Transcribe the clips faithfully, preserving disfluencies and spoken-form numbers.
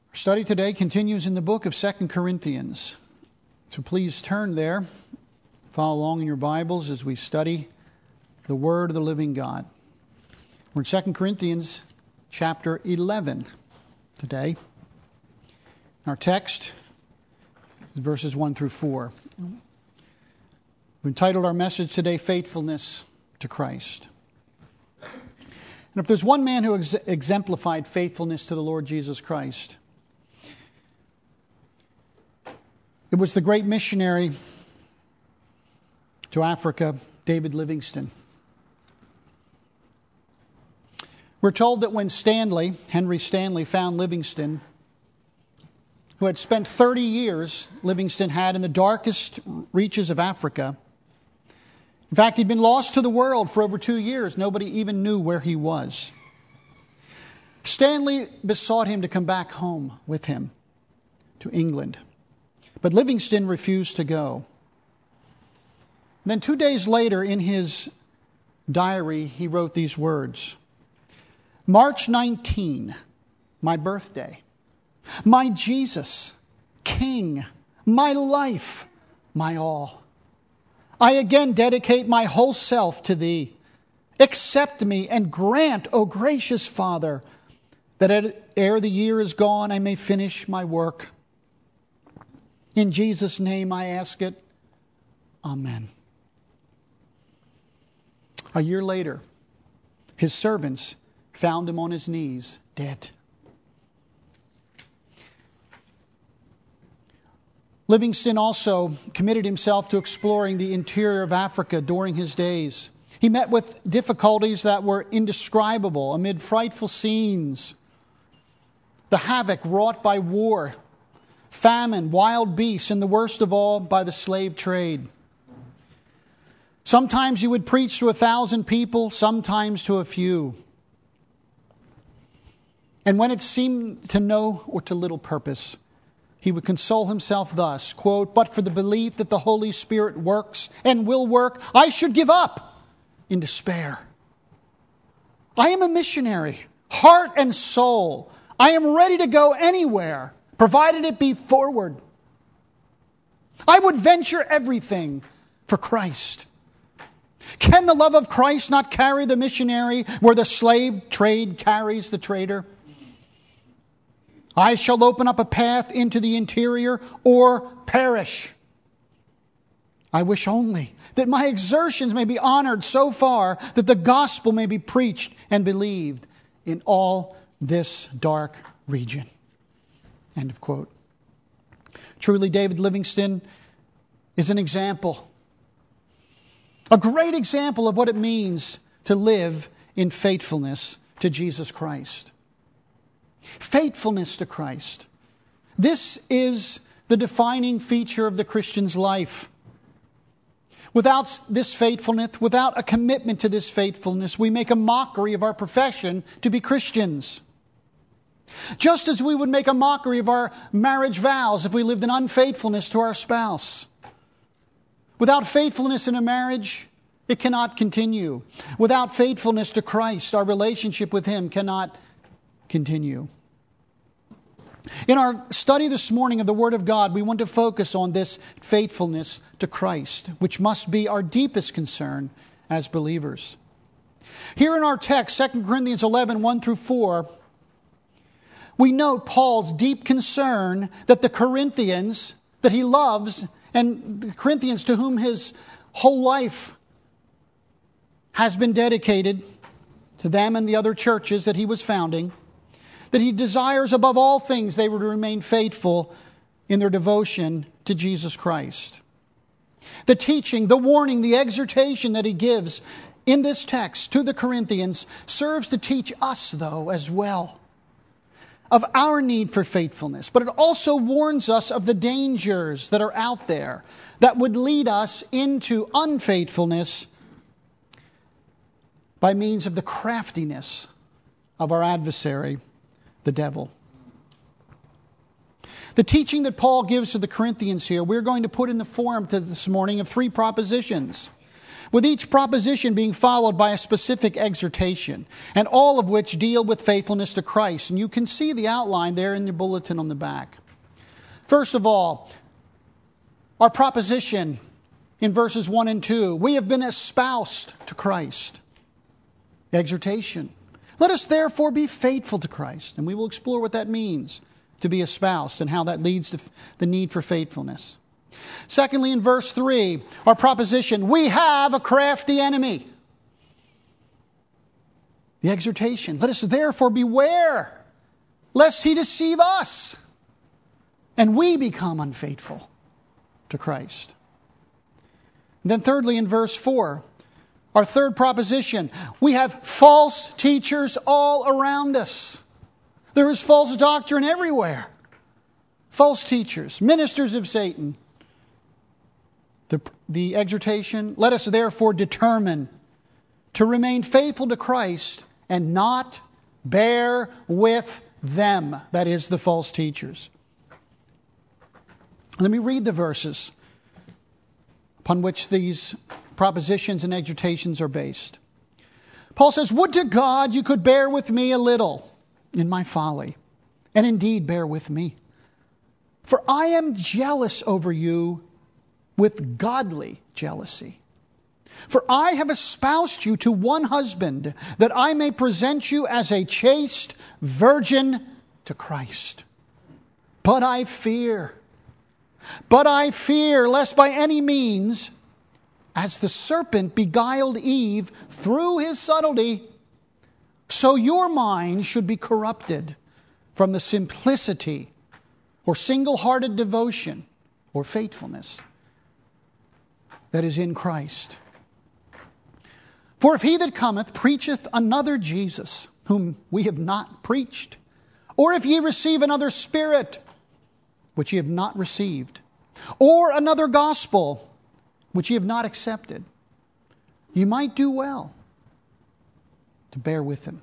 Our study today continues in the book of Second Corinthians. So please turn there. Follow along in your Bibles as we study the Word of the living God. We're in Second Corinthians chapter eleven today. Our text is verses one through four. We've entitled our message today, Faithfulness to Christ. And if there's one man who ex- exemplified faithfulness to the Lord Jesus Christ, it was the great missionary to Africa, David Livingstone. We're told that when Stanley, Henry Stanley, found Livingstone, who had spent thirty years, Livingstone had, in the darkest reaches of Africa. In fact, he'd been lost to the world for over two years. Nobody even knew where he was. Stanley besought him to come back home with him to England. But Livingstone refused to go. And then two days later, in his diary, he wrote these words. March nineteenth, my birthday. My Jesus, King, my life, my all. I again dedicate my whole self to Thee. Accept me and grant, O gracious Father, that ere the year is gone, I may finish my work. In Jesus' name I ask it. Amen. A year later, his servants found him on his knees, dead. Livingstone also committed himself to exploring the interior of Africa during his days. He met with difficulties that were indescribable amid frightful scenes. The havoc wrought by war, famine, wild beasts, and the worst of all, by the slave trade. Sometimes he would preach to a thousand people, sometimes to a few. And when it seemed to no or to little purpose, he would console himself thus, quote, but for the belief that the Holy Spirit works and will work, I should give up in despair. I am a missionary, heart and soul. I am ready to go anywhere, provided it be forward. I would venture everything for Christ. Can the love of Christ not carry the missionary where the slave trade carries the trader? I shall open up a path into the interior or perish. I wish only that my exertions may be honored so far that the gospel may be preached and believed in all this dark region. End of quote. Truly, David Livingstone is an example, a great example of what it means to live in faithfulness to Jesus Christ. Faithfulness to Christ. This is the defining feature of the Christian's life. Without this faithfulness, without a commitment to this faithfulness, we make a mockery of our profession to be Christians. Just as we would make a mockery of our marriage vows if we lived in unfaithfulness to our spouse. Without faithfulness in a marriage, it cannot continue. Without faithfulness to Christ, our relationship with Him cannot continue. In our study this morning of the Word of God, we want to focus on this faithfulness to Christ, which must be our deepest concern as believers. Here in our text, Second Corinthians eleven, one through four, we note Paul's deep concern that the Corinthians that he loves, and the Corinthians to whom his whole life has been dedicated, to them and the other churches that he was founding, that he desires above all things they would remain faithful in their devotion to Jesus Christ. The teaching, the warning, the exhortation that he gives in this text to the Corinthians serves to teach us, though, as well, of our need for faithfulness. But it also warns us of the dangers that are out there that would lead us into unfaithfulness by means of the craftiness of our adversary, the devil. The teaching that Paul gives to the Corinthians here, we're going to put in the form to this morning of three propositions. with each proposition being followed by a specific exhortation, and all of which deal with faithfulness to Christ. And you can see the outline there in your bulletin on the back. First of all, our proposition in verses one and two, we have been espoused to Christ. Exhortation. Let us therefore be faithful to Christ. And we will explore what that means to be espoused and how that leads to the need for faithfulness. Secondly, in verse three, our proposition, we have a crafty enemy. The exhortation, let us therefore beware lest he deceive us and we become unfaithful to Christ. And then thirdly, in verse four, our third proposition, we have false teachers all around us. There is false doctrine everywhere. False teachers, ministers of Satan. The, the exhortation, let us therefore determine to remain faithful to Christ and not bear with them, that is, the false teachers. Let me read the verses upon which these propositions and exhortations are based. Paul says, would to God you could bear with me a little in my folly, and indeed bear with me. For I am jealous over you with godly jealousy. For I have espoused you to one husband, that I may present you as a chaste virgin to Christ. But I fear, but I fear lest by any means, as the serpent beguiled Eve through his subtlety, so your mind should be corrupted from the simplicity or single-hearted devotion or faithfulness that is in Christ. For if he that cometh preacheth another Jesus, whom we have not preached, or if ye receive another spirit, which ye have not received, or another gospel, which ye have not accepted, you might do well to bear with him.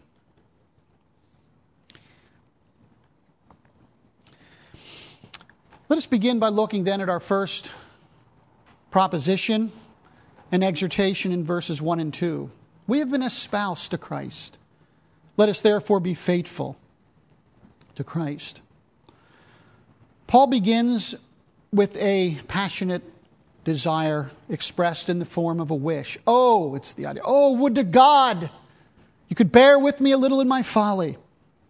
Let us begin by looking then at our first proposition and exhortation in verses one and two. We have been espoused to Christ. Let us therefore be faithful to Christ. Paul begins with a passionate desire expressed in the form of a wish. Oh, it's the idea. Oh, would to God you could bear with me a little in my folly.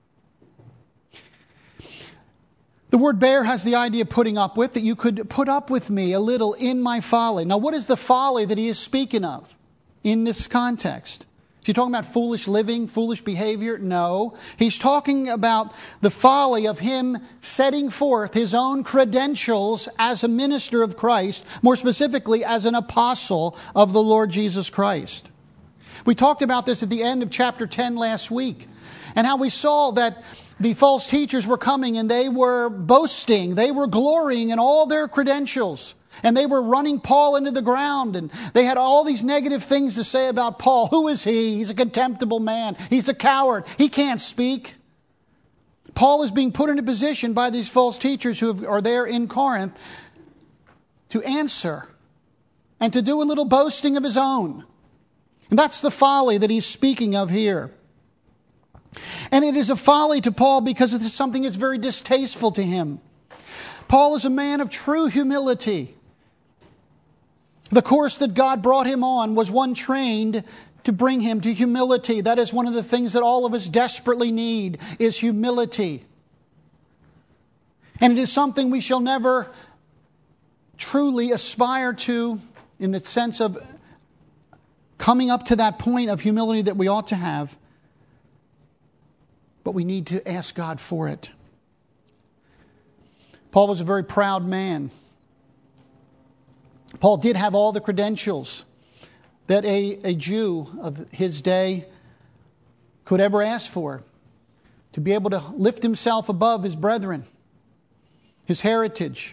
The word bear has the idea of putting up with, that you could put up with me a little in my folly. Now, what is the folly that he is speaking of in this context? Is he talking about foolish living, foolish behavior? No. He's talking about the folly of him setting forth his own credentials as a minister of Christ, more specifically as an apostle of the Lord Jesus Christ. We talked about this at the end of chapter ten last week, and how we saw that the false teachers were coming and they were boasting, they were glorying in all their credentials. And they were running Paul into the ground, and they had all these negative things to say about Paul. Who is he? He's a contemptible man. He's a coward. He can't speak. Paul is being put in a position by these false teachers who are there in Corinth to answer and to do a little boasting of his own. And that's the folly that he's speaking of here. And it is a folly to Paul because it is something that's very distasteful to him. Paul is a man of true humility. The course that God brought him on was one trained to bring him to humility. That is one of the things that all of us desperately need, is humility. And it is something we shall never truly aspire to in the sense of coming up to that point of humility that we ought to have. But we need to ask God for it. Paul was a very proud man. Paul did have all the credentials that a, a Jew of his day could ever ask for, to be able to lift himself above his brethren, his heritage,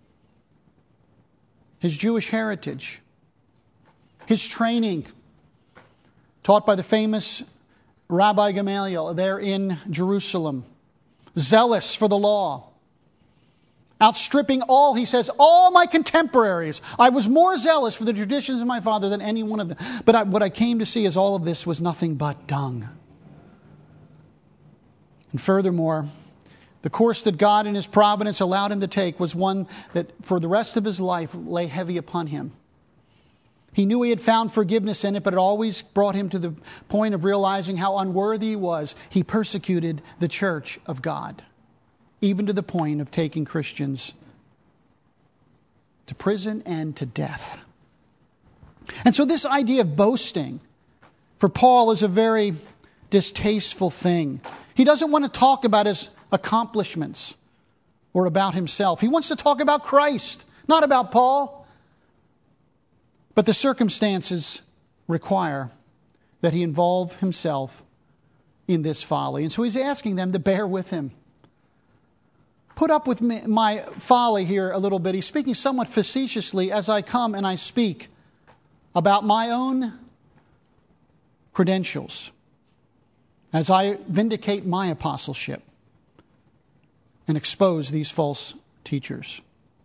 his Jewish heritage, his training, taught by the famous Rabbi Gamaliel there in Jerusalem, zealous for the law, outstripping all, he says, all my contemporaries. I was more zealous for the traditions of my father than any one of them. But I, what I came to see is all of this was nothing but dung. And furthermore, the course that God in his providence allowed him to take was one that for the rest of his life lay heavy upon him. He knew he had found forgiveness in it, but it always brought him to the point of realizing how unworthy he was. He persecuted the church of God, even to the point of taking Christians to prison and to death. And so this idea of boasting for Paul is a very distasteful thing. He doesn't want to talk about his accomplishments or about himself. He wants to talk about Christ, not about Paul. But the circumstances require that he involve himself in this folly. And so he's asking them to bear with him. Put up with me, my folly here a little bit. He's speaking somewhat facetiously as I come and I speak about my own credentials, as I vindicate my apostleship and expose these false teachers.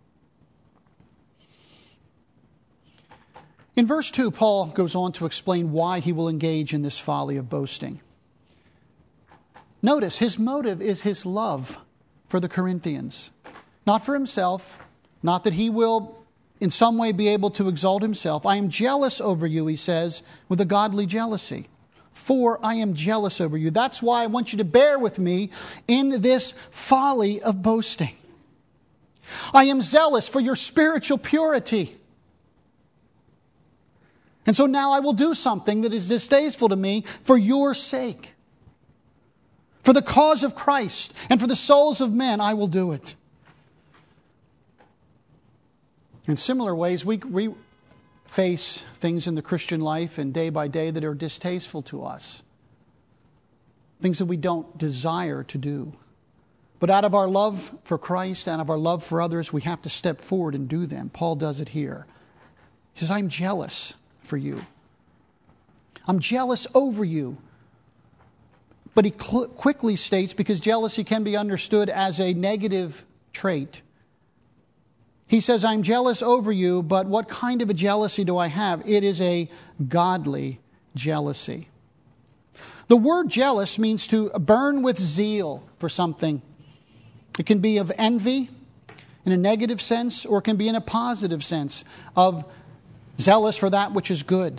In verse two, Paul goes on to explain why he will engage in this folly of boasting. Notice, his motive is his love for the Corinthians. Not for himself, not that he will in some way be able to exalt himself. I am jealous over you, he says, with a godly jealousy. For I am jealous over you. That's why I want you to bear with me in this folly of boasting. I am zealous for your spiritual purity. And so now I will do something that is distasteful to me for your sake. For the cause of Christ and for the souls of men, I will do it. In similar ways, we, we face things in the Christian life and day by day that are distasteful to us. Things that we don't desire to do. But out of our love for Christ, out of our love for others, we have to step forward and do them. Paul does it here. He says, I'm jealous for you. I'm jealous over you. But he cl- quickly states, because jealousy can be understood as a negative trait, he says, I'm jealous over you, but what kind of a jealousy do I have? It is a godly jealousy. The word jealous means to burn with zeal for something. It can be of envy in a negative sense, or it can be in a positive sense of zealous for that which is good.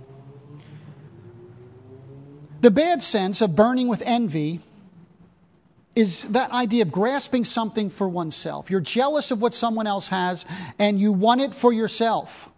The bad sense of burning with envy is that idea of grasping something for oneself. You're jealous of what someone else has and you want it for yourself.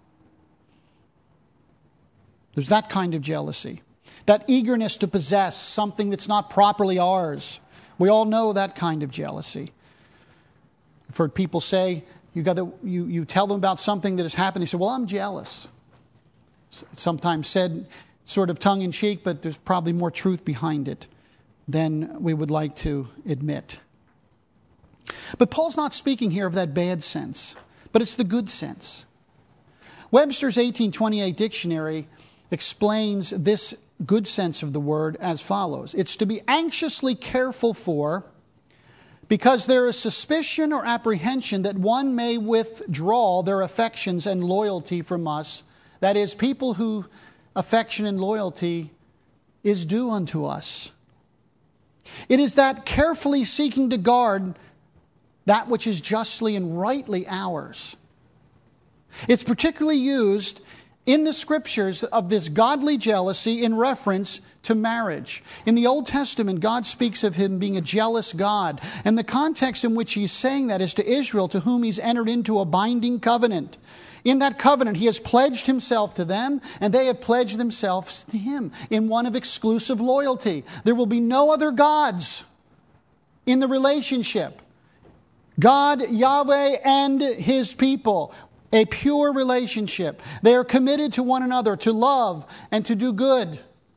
There's that kind of jealousy. That eagerness to possess something that's not properly ours. We all know that kind of jealousy. I've heard people say, you got to, you, you tell them about something that has happened. They say, well, I'm jealous. Sometimes said sort of tongue-in-cheek, but there's probably more truth behind it than we would like to admit. But Paul's not speaking here of that bad sense, but it's the good sense. Webster's eighteen twenty-eight dictionary explains this good sense of the word as follows. It's to be anxiously careful for, because there is suspicion or apprehension that one may withdraw their affections and loyalty from us. That is, people who affection and loyalty is due unto us. It is that carefully seeking to guard that which is justly and rightly ours. It's particularly used in the scriptures of this godly jealousy in reference to marriage. In the Old Testament, God speaks of him being a jealous God. And the context in which he's saying that is to Israel, to whom he's entered into a binding covenant. In that covenant, he has pledged himself to them, and they have pledged themselves to him in one of exclusive loyalty. There will be no other gods in the relationship. God, Yahweh, and his people. A pure relationship. They are committed to one another, to love and to do good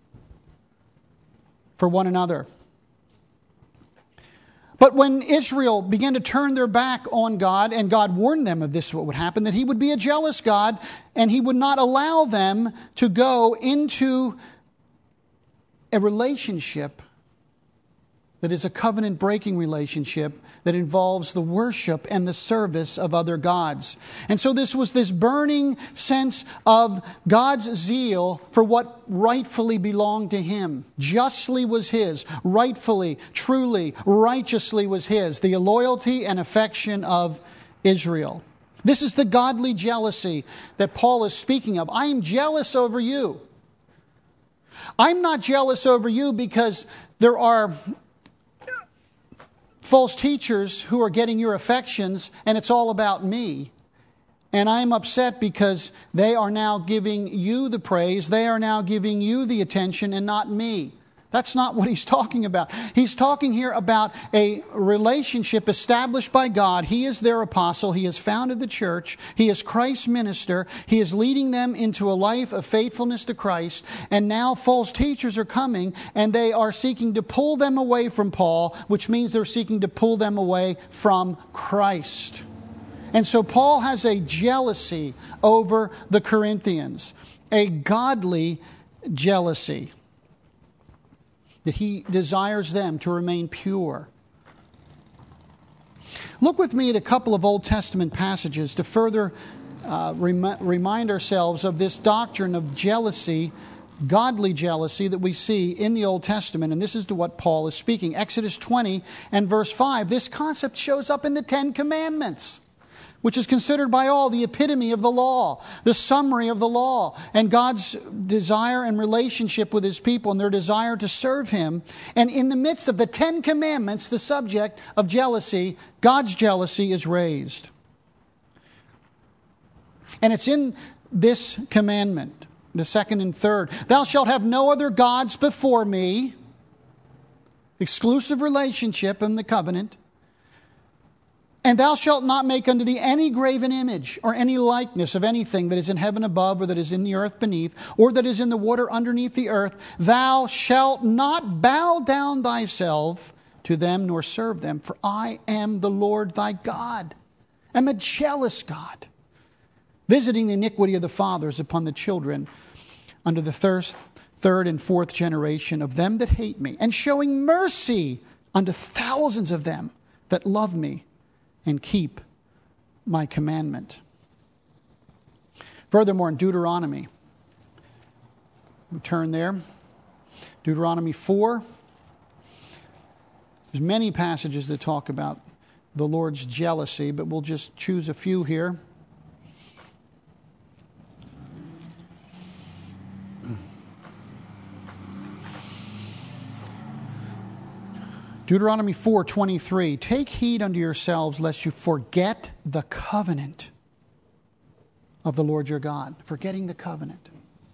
for one another. But when Israel began to turn their back on God, and God warned them of this, what would happen, that he would be a jealous God, and he would not allow them to go into a relationship that is a covenant-breaking relationship that involves the worship and the service of other gods. And so this was this burning sense of God's zeal for what rightfully belonged to Him. Justly was His, rightfully, truly, righteously was His, the loyalty and affection of Israel. This is the godly jealousy that Paul is speaking of. I am jealous over you. I'm not jealous over you because there are false teachers who are getting your affections and it's all about me. And I'm upset because they are now giving you the praise. They are now giving you the attention and not me. That's not what he's talking about. He's talking here about a relationship established by God. He is their apostle. He has founded the church. He is Christ's minister. He is leading them into a life of faithfulness to Christ. And now false teachers are coming and they are seeking to pull them away from Paul, which means they're seeking to pull them away from Christ. And so Paul has a jealousy over the Corinthians, a godly jealousy, that he desires them to remain pure. Look with me at a couple of Old Testament passages to further uh, rem- remind ourselves of this doctrine of jealousy, godly jealousy that we see in the Old Testament. And this is to what Paul is speaking. Exodus twenty and verse five. This concept shows up in the Ten Commandments, which is considered by all the epitome of the law, the summary of the law, and God's desire and relationship with His people and their desire to serve Him. And in the midst of the Ten Commandments, the subject of jealousy, God's jealousy is raised. And it's in this commandment, the second and third. Thou shalt have no other gods before me. Exclusive relationship in the covenant. And thou shalt not make unto thee any graven image or any likeness of anything that is in heaven above or that is in the earth beneath or that is in the water underneath the earth. Thou shalt not bow down thyself to them nor serve them. For I am the Lord thy God. I am a jealous God, visiting the iniquity of the fathers upon the children unto the thirst, third and fourth generation of them that hate me, and showing mercy unto thousands of them that love me and keep my commandment. Furthermore, in Deuteronomy, we turn there. Deuteronomy four. There's many passages that talk about the Lord's jealousy, but we'll just choose a few here. Deuteronomy four twenty-three. Take heed unto yourselves lest you forget the covenant of the Lord your God. Forgetting the covenant.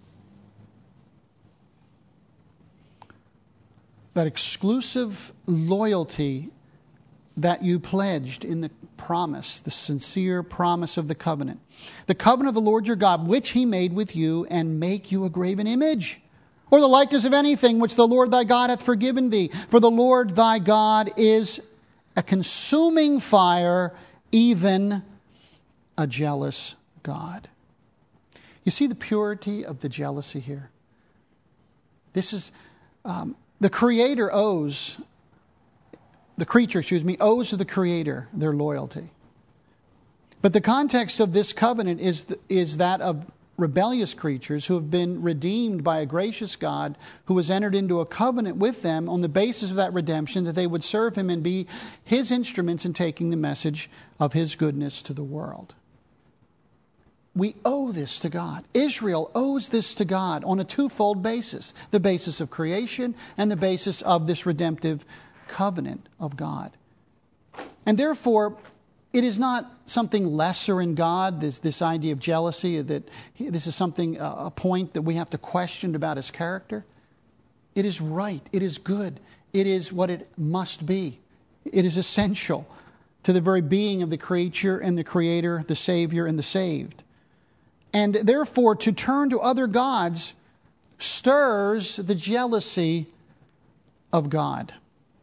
That exclusive loyalty that you pledged in the promise, the sincere promise of the covenant. The covenant of the Lord your God, which He made with you, and make you a graven image, or the likeness of anything which the Lord thy God hath forgiven thee. For the Lord thy God is a consuming fire, even a jealous God. You see the purity of the jealousy here? This is, um, the Creator owes, the creature, excuse me, owes to the Creator their loyalty. But the context of this covenant is, the, is that of rebellious creatures who have been redeemed by a gracious God who has entered into a covenant with them on the basis of that redemption, that they would serve Him and be His instruments in taking the message of His goodness to the world. We owe this to God. Israel owes this to God on a twofold basis. The basis of creation and the basis of this redemptive covenant of God. And therefore, it is not something lesser in God, this, this idea of jealousy, that he, this is something, uh, a point that we have to question about His character. It is right. It is good. It is what it must be. It is essential to the very being of the creature and the Creator, the Savior and the saved. And therefore, to turn to other gods stirs the jealousy of God.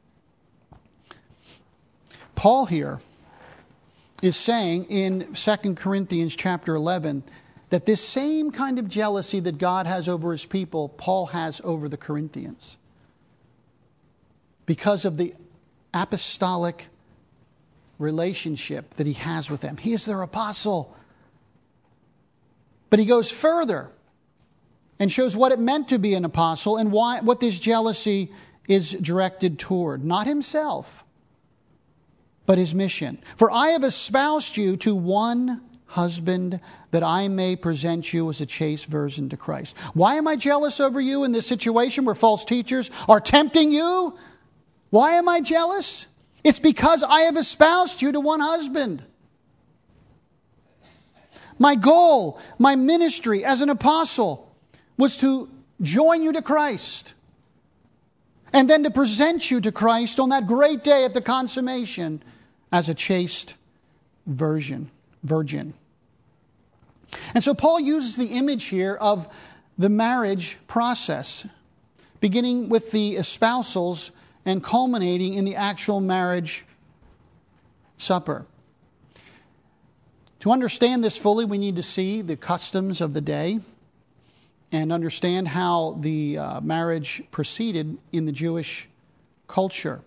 Paul here is saying in Second Corinthians chapter eleven that this same kind of jealousy that God has over His people, Paul has over the Corinthians. because of the apostolic relationship that he has with them. He is their apostle. But he goes further and shows what it meant to be an apostle and why what this jealousy is directed toward. Not himself, but his mission. For I have espoused you to one husband, that I may present you as a chaste virgin to Christ. Why am I jealous over you in this situation where false teachers are tempting you? Why am I jealous? It's because I have espoused you to one husband. My goal, my ministry as an apostle was to join you to Christ and then to present you to Christ on that great day at the consummation as a chaste virgin. virgin. And so Paul uses the image here of the marriage process, beginning with the espousals and culminating in the actual marriage supper. To understand this fully, we need to see the customs of the day and understand how the uh, marriage proceeded in the Jewish culture.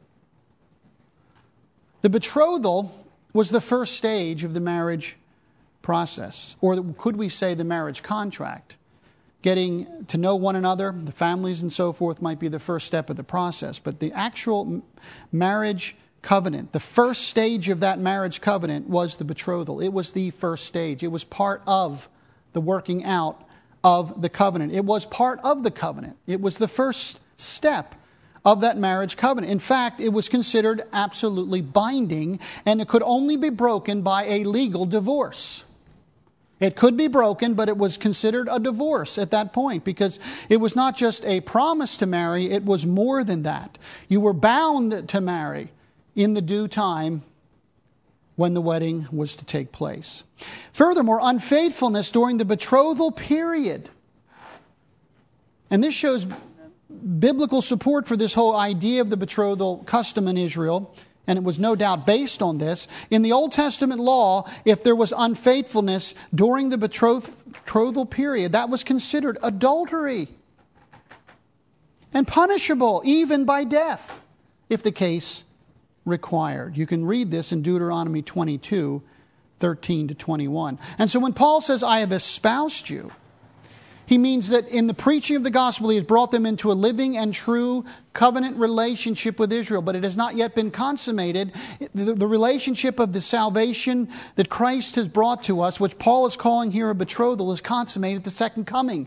The betrothal was the first stage of the marriage process, or could we say the marriage contract. Getting to know one another, the families and so forth might be the first step of the process, but the actual marriage covenant, the first stage of that marriage covenant was the betrothal. It was the first stage. It was part of the working out of the covenant. It was part of the covenant. It was the first step of that marriage covenant. In fact, it was considered absolutely binding, and it could only be broken by a legal divorce. It could be broken, but it was considered a divorce at that point because it was not just a promise to marry, it was more than that. You were bound to marry in the due time when the wedding was to take place. Furthermore, unfaithfulness during the betrothal period. And this shows biblical support for this whole idea of the betrothal custom in Israel, and it was no doubt based on this. In the Old Testament law, if there was unfaithfulness during the betrothal period, that was considered adultery and punishable even by death if the case required. You can read this in Deuteronomy twenty-two, thirteen to twenty-one. And so when Paul says, I have espoused you, he means that in the preaching of the gospel, he has brought them into a living and true covenant relationship with Israel, but it has not yet been consummated. The, the relationship of the salvation that Christ has brought to us, which Paul is calling here a betrothal, is consummated at the second coming.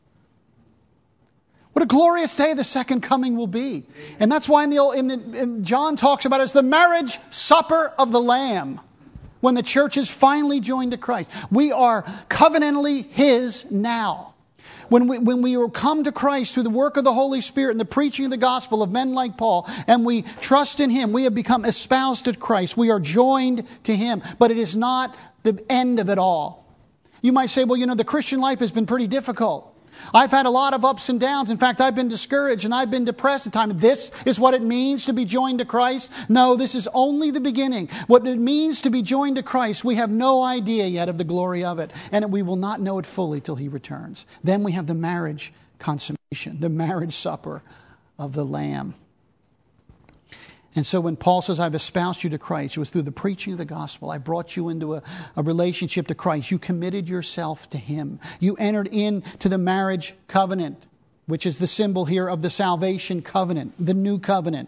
What a glorious day the second coming will be. And that's why in the, in the in John talks about it as the marriage supper of the Lamb. When the church is finally joined to Christ. We are covenantally His now. When we, when we come to Christ through the work of the Holy Spirit and the preaching of the gospel of men like Paul, and we trust in Him, we have become espoused to Christ. We are joined to Him. But it is not the end of it all. You might say, well, you know, the Christian life has been pretty difficult. I've had a lot of ups and downs. In fact, I've been discouraged and I've been depressed at times. This is what it means to be joined to Christ? No, this is only the beginning. What it means to be joined to Christ, we have no idea yet of the glory of it. And we will not know it fully till He returns. Then we have the marriage consummation, the marriage supper of the Lamb. And so when Paul says, I've espoused you to Christ, it was through the preaching of the gospel. I brought you into a, a relationship to Christ. You committed yourself to Him. You entered into the marriage covenant, which is the symbol here of the salvation covenant, the new covenant.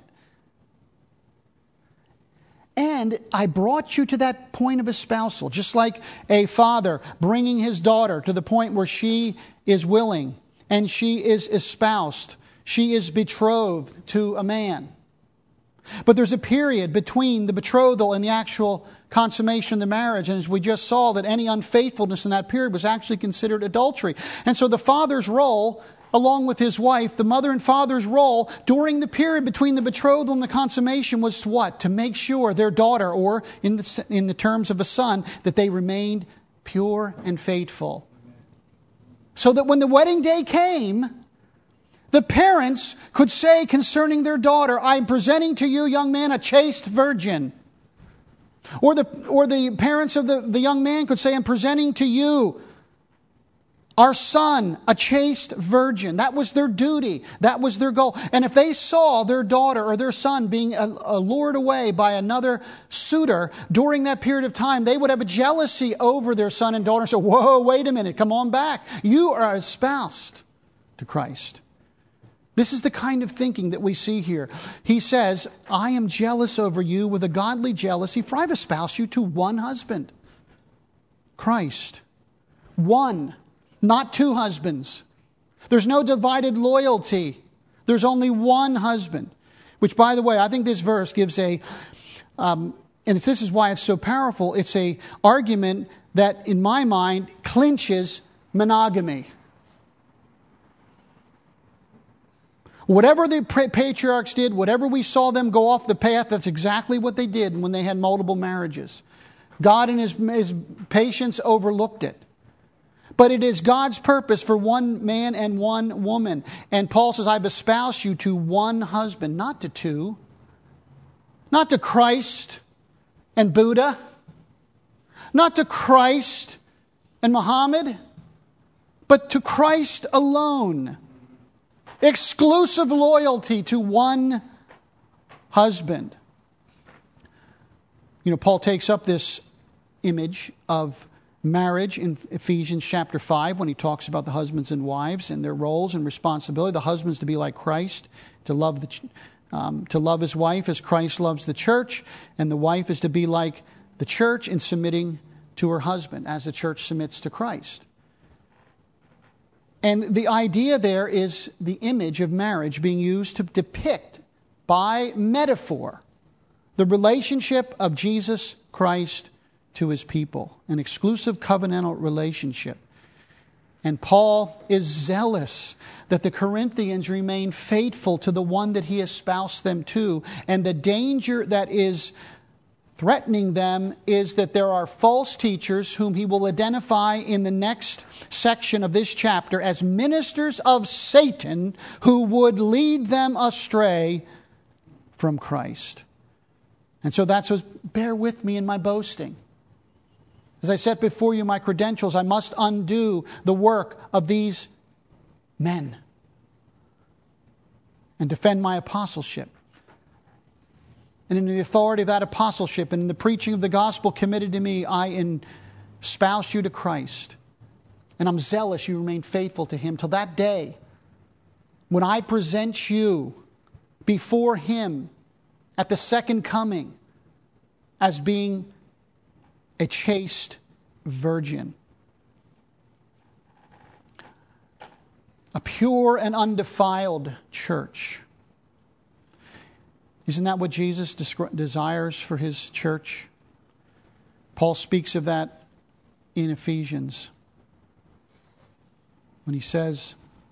And I brought you to that point of espousal, just like a father bringing his daughter to the point where she is willing and she is espoused. She is betrothed to a man. But there's a period between the betrothal and the actual consummation of the marriage. And as we just saw, that any unfaithfulness in that period was actually considered adultery. And so the father's role, along with his wife, the mother and father's role during the period between the betrothal and the consummation was what? To make sure their daughter, or in the, in the terms of a son, that they remained pure and faithful. So that when the wedding day came, the parents could say concerning their daughter, I am presenting to you, young man, a chaste virgin. Or the, or the parents of the, the young man could say, I'm presenting to you Our son, a chaste virgin. That was their duty. That was their goal. And if they saw their daughter or their son being lured away by another suitor during that period of time, they would have a jealousy over their son and daughter and say, whoa, wait a minute, come on back. You are espoused to Christ. This is the kind of thinking that we see here. He says, I am jealous over you with a godly jealousy, for I've espoused you to one husband, Christ. One. Not two husbands. There's no divided loyalty. There's only one husband. Which, by the way, I think this verse gives a, um, and this is why it's so powerful, it's a argument that, in my mind, clinches monogamy. Whatever the patriarchs did, whatever we saw them go off the path, that's exactly what they did when they had multiple marriages. God in his, his patience overlooked it. But it is God's purpose for one man and one woman. And Paul says, I've espoused you to one husband, not to two. Not to Christ and Buddha. Not to Christ and Muhammad. But to Christ alone. Exclusive loyalty to one husband. You know, Paul takes up this image of marriage in Ephesians chapter five when he talks about the husbands and wives and their roles and responsibility. The husband's to be like Christ, to love the um, to love his wife as Christ loves the church, and the wife is to be like the church in submitting to her husband as the church submits to Christ. And the idea there is the image of marriage being used to depict by metaphor the relationship of Jesus Christ to his people, an exclusive covenantal relationship. And Paul is zealous that the Corinthians remain faithful to the one that he espoused them to. And the danger that is threatening them is that there are false teachers whom he will identify in the next section of this chapter as ministers of Satan who would lead them astray from Christ. And so that's what, bear with me in my boasting. As I set before you my credentials, I must undo the work of these men and defend my apostleship. And in the authority of that apostleship and in the preaching of the gospel committed to me, I espouse you to Christ. And I'm zealous you remain faithful to him till that day when I present you before him at the second coming as being a chaste virgin. A pure and undefiled church. Isn't that what Jesus desires for his church? Paul speaks of that in Ephesians when he says,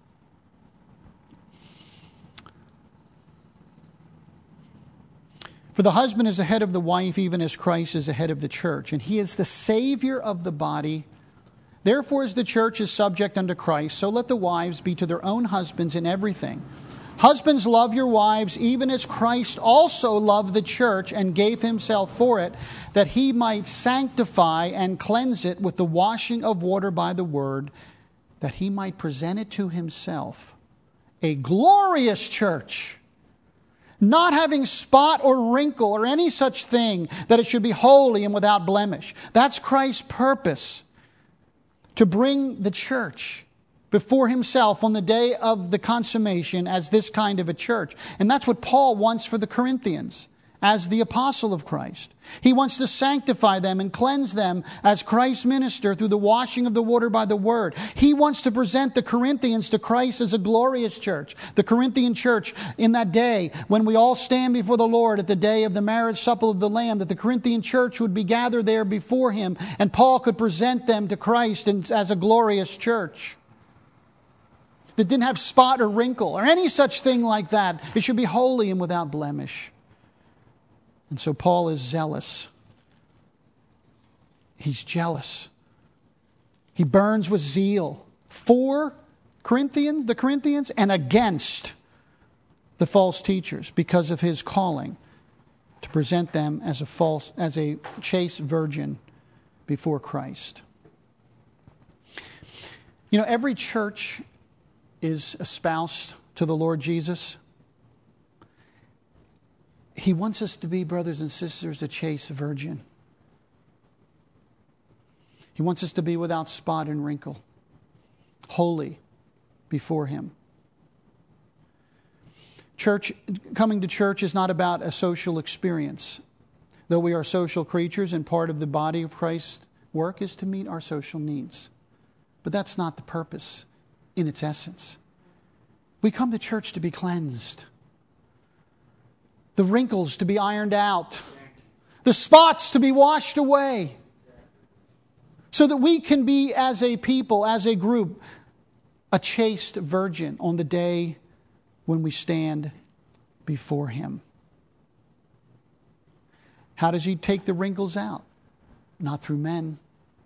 for the husband is the head of the wife, even as Christ is the head of the church, and he is the Savior of the body. Therefore, as the church is subject unto Christ, so let the wives be to their own husbands in everything. Husbands, love your wives, even as Christ also loved the church and gave himself for it, that he might sanctify and cleanse it with the washing of water by the word, that he might present it to himself, a glorious church, not having spot or wrinkle or any such thing, that it should be holy and without blemish. That's Christ's purpose, to bring the church before himself on the day of the consummation as this kind of a church. And that's what Paul wants for the Corinthians as the apostle of Christ. He wants to sanctify them and cleanse them as Christ's minister through the washing of the water by the word. He wants to present the Corinthians to Christ as a glorious church. The Corinthian church in that day when we all stand before the Lord at the day of the marriage supper of the Lamb, that the Corinthian church would be gathered there before him and Paul could present them to Christ as a glorious church that didn't have spot or wrinkle or any such thing like that. It should be holy and without blemish. And so Paul is zealous. He's jealous. He burns with zeal for Corinthians, the Corinthians, and against the false teachers because of his calling to present them as a false, as a chaste virgin before Christ. You know, every church is espoused to the Lord Jesus. He wants us to be, brothers and sisters, a chaste virgin. He wants us to be without spot and wrinkle, holy before Him. Church, coming to church is not about a social experience. Though we are social creatures and part of the body of Christ's work is to meet our social needs. But that's not the purpose in its essence. We come to church to be cleansed. The wrinkles to be ironed out. The spots to be washed away. So that we can be, as a people, as a group, a chaste virgin on the day when we stand before Him. How does He take the wrinkles out? Not through men.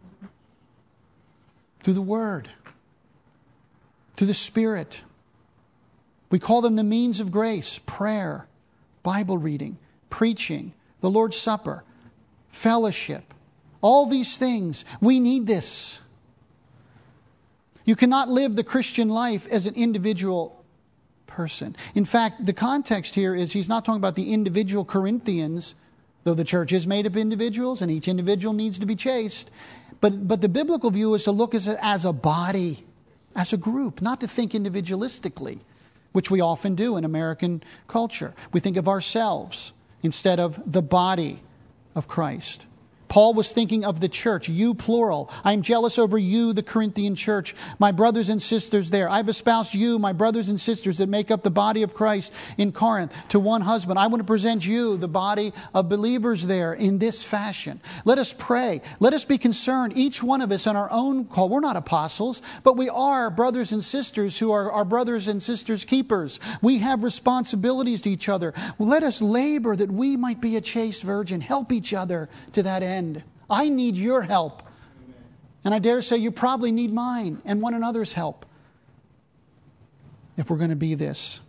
Through the Word. Through the Spirit. We call them the means of grace. Prayer, Bible reading, preaching, the Lord's Supper, fellowship. All these things. We need this. You cannot live the Christian life as an individual person. In fact, the context here is he's not talking about the individual Corinthians, though the church is made of individuals and each individual needs to be chaste. But, but the biblical view is to look as a, as a body, as a group, not to think individualistically, which we often do in American culture. We think of ourselves instead of the body of Christ. Paul was thinking of the church, you plural. I'm jealous over you, the Corinthian church, my brothers and sisters there. I've espoused you, my brothers and sisters that make up the body of Christ in Corinth, to one husband. I want to present you, the body of believers there, in this fashion. Let us pray. Let us be concerned, each one of us on our own call. We're not apostles, but we are brothers and sisters who are our brothers and sisters keepers. We have responsibilities to each other. Let us labor that we might be a chaste virgin. Help each other to that end. I need your help. Amen. And I dare say you probably need mine and one another's help if we're going to be this.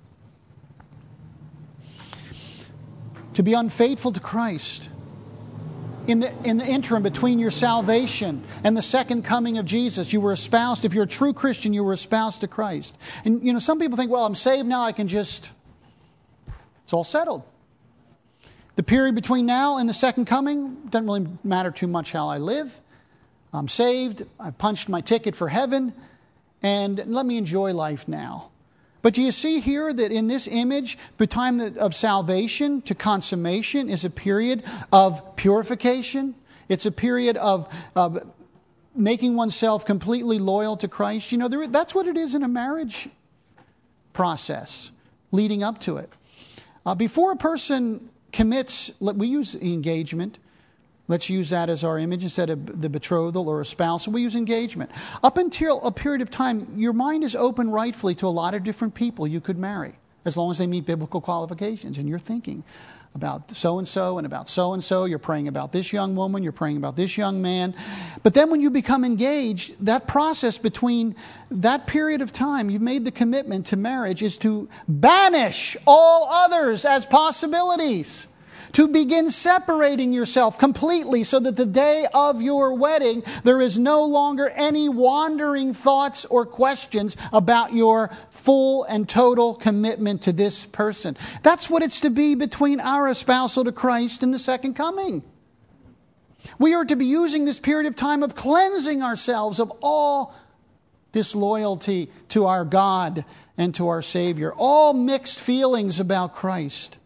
To be unfaithful to Christ in the, in the interim between your salvation and the second coming of Jesus, you were espoused. If you're a true Christian, you were espoused to Christ. And you know, some people think, well, I'm saved now, I can just, it's all settled. The period between now and the second coming, doesn't really matter too much how I live. I'm saved. I punched my ticket for heaven. And let me enjoy life now. But do you see here that in this image, the time of salvation to consummation is a period of purification? It's a period of uh, making oneself completely loyal to Christ. You know, there, that's what it is in a marriage process leading up to it. Uh, before a person commits, we use engagement. Let's use that as our image instead of the betrothal or a spouse. We use engagement. Up until a period of time, your mind is open rightfully to a lot of different people you could marry, as long as they meet biblical qualifications. And you're thinking about so-and-so and about so-and-so. You're praying about this young woman. You're praying about this young man. But then when you become engaged, that process between that period of time, you've made the commitment to marriage, is to banish all others as possibilities. To begin separating yourself completely so that the day of your wedding, there is no longer any wandering thoughts or questions about your full and total commitment to this person. That's what it's to be between our espousal to Christ and the second coming. We are to be using this period of time of cleansing ourselves of all disloyalty to our God and to our Savior, all mixed feelings about Christ.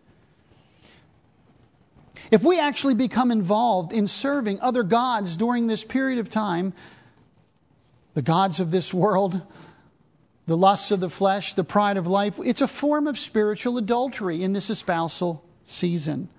If we actually become involved in serving other gods during this period of time, the gods of this world, the lusts of the flesh, the pride of life, it's a form of spiritual adultery in this espousal season.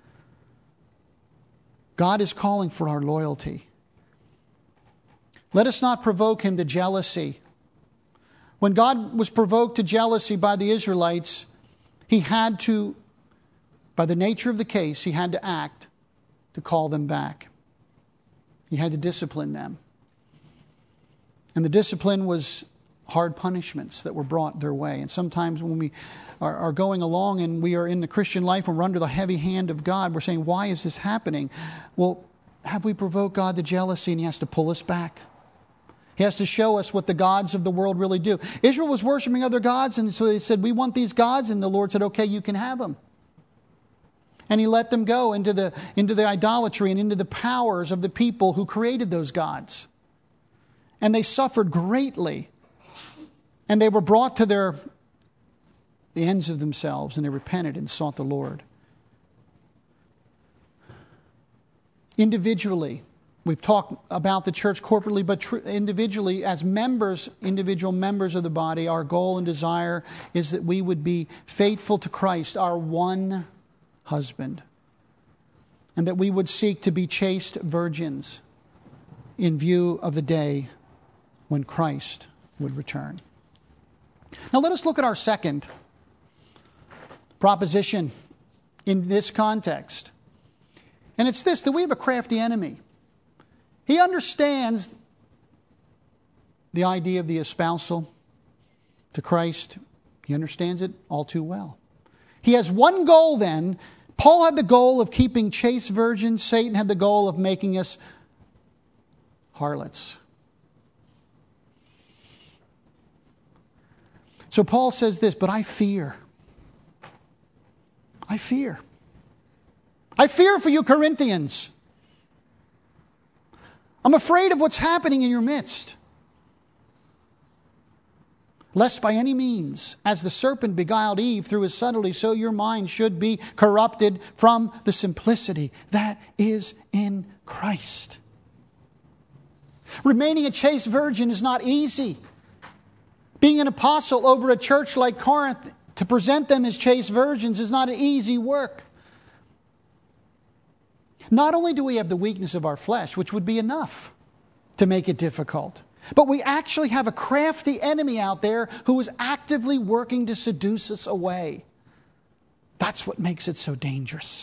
God is calling for our loyalty. Let us not provoke Him to jealousy. When God was provoked to jealousy by the Israelites, He had to, by the nature of the case, He had to act to call them back. He had to discipline them. And the discipline was hard punishments that were brought their way. And sometimes when we are, are going along and we are in the Christian life and we're under the heavy hand of God, we're saying, why is this happening? Well, have we provoked God to jealousy and He has to pull us back? He has to show us what the gods of the world really do. Israel was worshiping other gods, and so they said, we want these gods. And the Lord said, okay, you can have them. And he let them go into the, into the idolatry and into the powers of the people who created those gods. And they suffered greatly. And they were brought to their the ends of themselves, and they repented and sought the Lord. Individually, we've talked about the church corporately, but tr- individually, as members, individual members of the body, our goal and desire is that we would be faithful to Christ, our one husband, and that we would seek to be chaste virgins in view of the day when Christ would return. Now let us look at our second proposition in this context. And it's this, that we have a crafty enemy. He understands the idea of the espousal to Christ. He understands it all too well. He has one goal then. Paul had the goal of keeping chaste virgins. Satan had the goal of making us harlots. So Paul says this, but I fear. I fear. I fear for you, Corinthians. I'm afraid of what's happening in your midst. Lest by any means, as the serpent beguiled Eve through his subtlety, so your mind should be corrupted from the simplicity that is in Christ. Remaining a chaste virgin is not easy. Being an apostle over a church like Corinth, to present them as chaste virgins is not an easy work. Not only do we have the weakness of our flesh, which would be enough to make it difficult, but we actually have a crafty enemy out there who is actively working to seduce us away. That's what makes it so dangerous.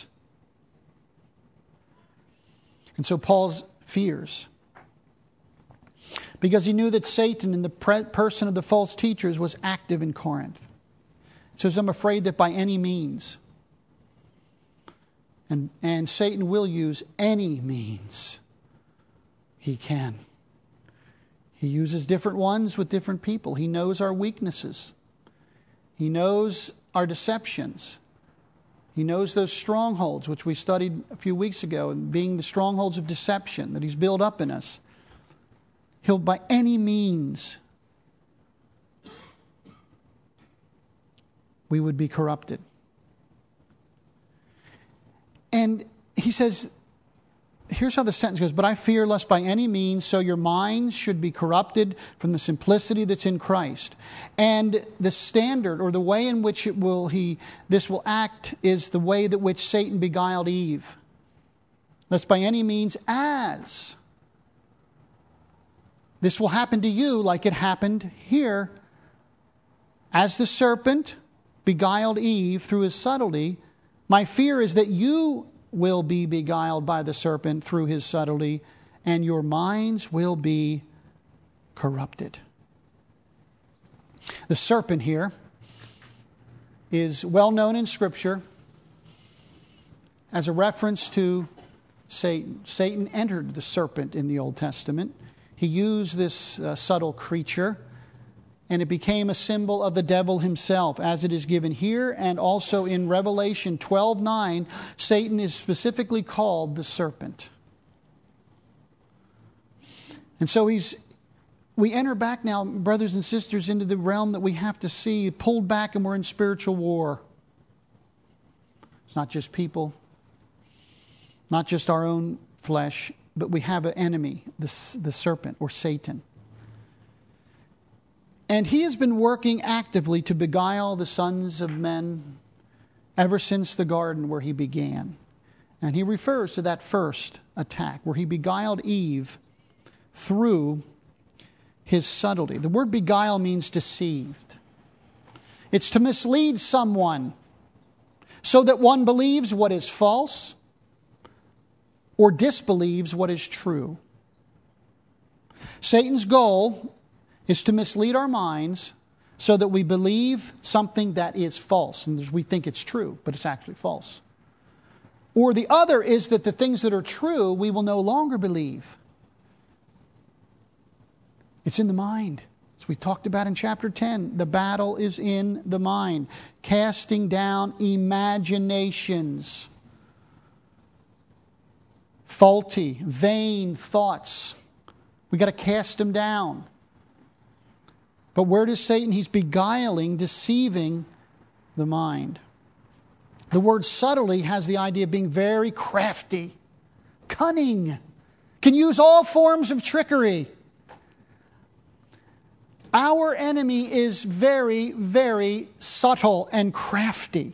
And so Paul's fears, because he knew that Satan in the person of the false teachers was active in Corinth. So I'm afraid that by any means, and, and Satan will use any means he can. He uses different ones with different people. He knows our weaknesses. He knows our deceptions. He knows those strongholds, which we studied a few weeks ago, and being the strongholds of deception that he's built up in us. He'll by any means we would be corrupted. And he says, here's how the sentence goes, but I fear lest by any means so your minds should be corrupted from the simplicity that's in Christ. And the standard, or the way in which it will he this will act, is the way that which Satan beguiled Eve. Lest by any means, as this will happen to you like it happened here, as the serpent beguiled Eve through his subtlety, my fear is that you will be beguiled by the serpent through his subtlety, and your minds will be corrupted. The serpent here is well known in Scripture as a reference to Satan. Satan entered the serpent in the Old Testament. He used this uh, subtle creature, and it became a symbol of the devil himself, as it is given here, and also in Revelation twelve nine, Satan is specifically called the serpent. And so he's, we enter back now, brothers and sisters, into the realm that we have to see, pulled back, and we're in spiritual war. It's not just people, not just our own flesh, but we have an enemy, the, the serpent, or Satan. And he has been working actively to beguile the sons of men ever since the garden where he began. And he refers to that first attack where he beguiled Eve through his subtlety. The word beguile means deceived. It's to mislead someone so that one believes what is false or disbelieves what is true. Satan's goal is to mislead our minds so that we believe something that is false. And we think it's true, but it's actually false. Or the other is that the things that are true we will no longer believe. It's in the mind. As we talked about in chapter ten, the battle is in the mind. Casting down imaginations. Faulty, vain thoughts. We got to cast them down. But where does Satan? He's beguiling, deceiving the mind. The word subtly has the idea of being very crafty, cunning, can use all forms of trickery. Our enemy is very, very subtle and crafty.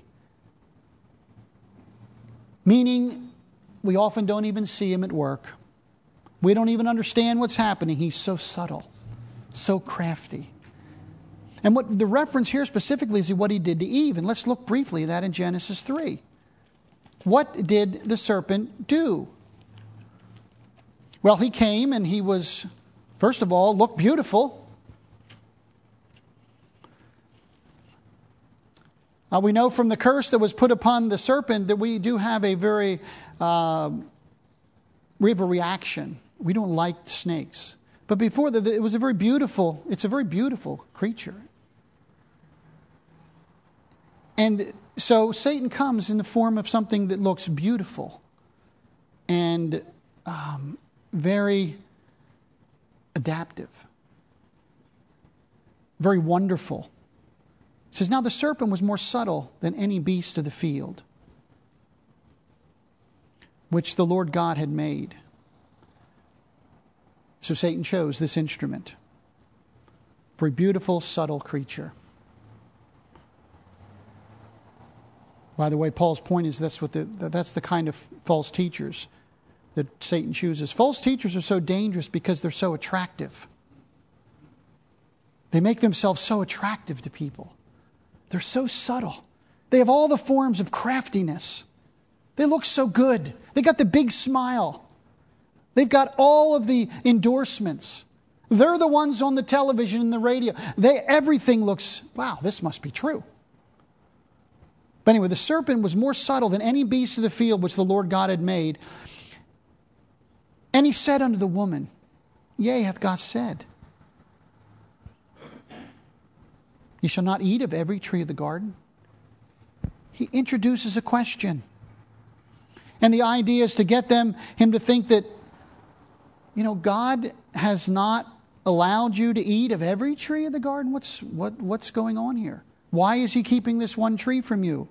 Meaning, we often don't even see him at work. We don't even understand what's happening. He's so subtle, so crafty. And what the reference here specifically is what he did to Eve. And let's look briefly at that in Genesis three. What did the serpent do? Well, he came and he was, first of all, looked beautiful. Uh, we know from the curse that was put upon the serpent that we do have a very, uh, we have a reaction. We don't like snakes. But before that, it was a very beautiful, it's a very beautiful creature. And so Satan comes in the form of something that looks beautiful and um, very adaptive, very wonderful. It says, now the serpent was more subtle than any beast of the field, which the Lord God had made. So Satan chose this instrument. Very beautiful, subtle creature. By the way, Paul's point is that's what the that's the kind of false teachers that Satan chooses. False teachers are so dangerous because they're so attractive. They make themselves so attractive to people. They're so subtle. They have all the forms of craftiness. They look so good. They got the big smile. They've got all of the endorsements. They're the ones on the television and the radio. They everything looks, wow, this must be true. But anyway, the serpent was more subtle than any beast of the field which the Lord God had made. And he said unto the woman, yea, hath God said, ye shall not eat of every tree of the garden? He introduces a question. And the idea is to get them, him to think that, you know, God has not allowed you to eat of every tree of the garden. What's, what, what's going on here? Why is he keeping this one tree from you?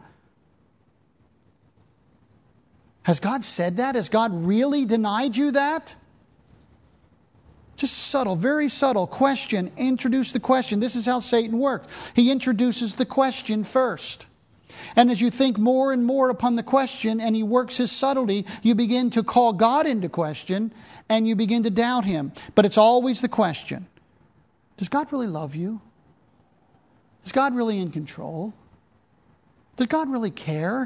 Has God said that? Has God really denied you that? Just subtle, very subtle question. Introduce the question. This is how Satan works. He introduces the question first. And as you think more and more upon the question and he works his subtlety, you begin to call God into question and you begin to doubt him. But it's always the question. Does God really love you? Is God really in control? Does God really care?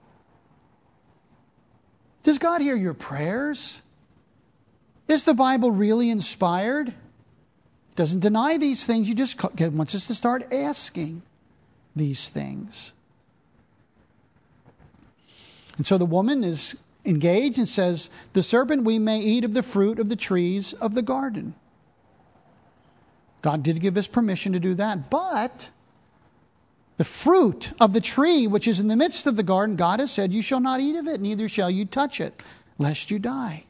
Does God hear your prayers? Is the Bible really inspired? Doesn't deny these things. You just wants us to start asking these things. And so the woman is engaged and says, the serpent, we may eat of the fruit of the trees of the garden. God did give us permission to do that, but the fruit of the tree which is in the midst of the garden, God has said, you shall not eat of it, neither shall you touch it, lest you die.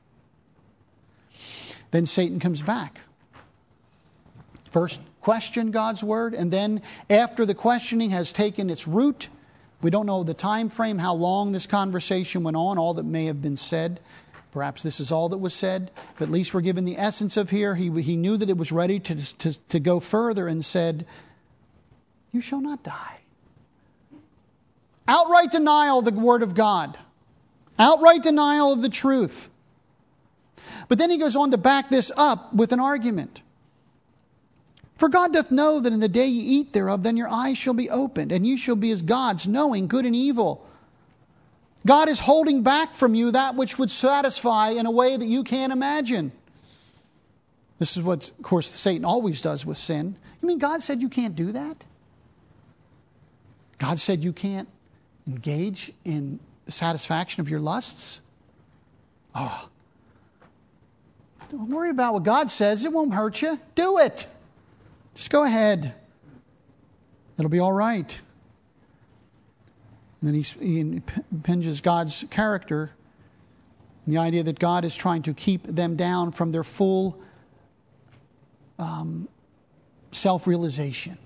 Then Satan comes back. First question God's word, and then after the questioning has taken its root, we don't know the time frame, how long this conversation went on, all that may have been said. Perhaps this is all that was said, but at least we're given the essence of here. He, he knew that it was ready to, to, to go further and said, you shall not die. Outright denial of the word of God. Outright denial of the truth. But then he goes on to back this up with an argument. For God doth know that in the day ye eat thereof, then your eyes shall be opened, and you shall be as gods, knowing good and evil. God is holding back from you that which would satisfy in a way that you can't imagine. This is what, of course, Satan always does with sin. You mean God said you can't do that? God said you can't engage in the satisfaction of your lusts? Oh. Don't worry about what God says. It won't hurt you. Do it. Just go ahead. It'll be all right. And then he, he impinges God's character, and the idea that God is trying to keep them down from their full um, self-realization.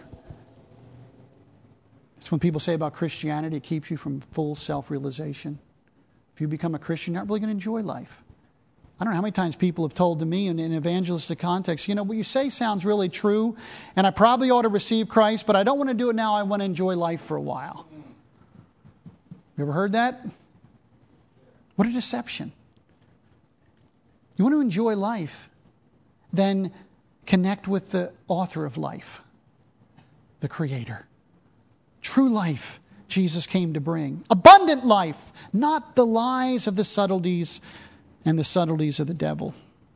That's when people say about Christianity, it keeps you from full self-realization. If you become a Christian, you're not really going to enjoy life. I don't know how many times people have told to me in an evangelistic context, you know, what you say sounds really true, and I probably ought to receive Christ, but I don't want to do it now. I want to enjoy life for a while. You ever heard that? What a deception. You want to enjoy life, then connect with the author of life, the Creator. True life Jesus came to bring. Abundant life, not the lies of the subtleties and the subtleties of the devil.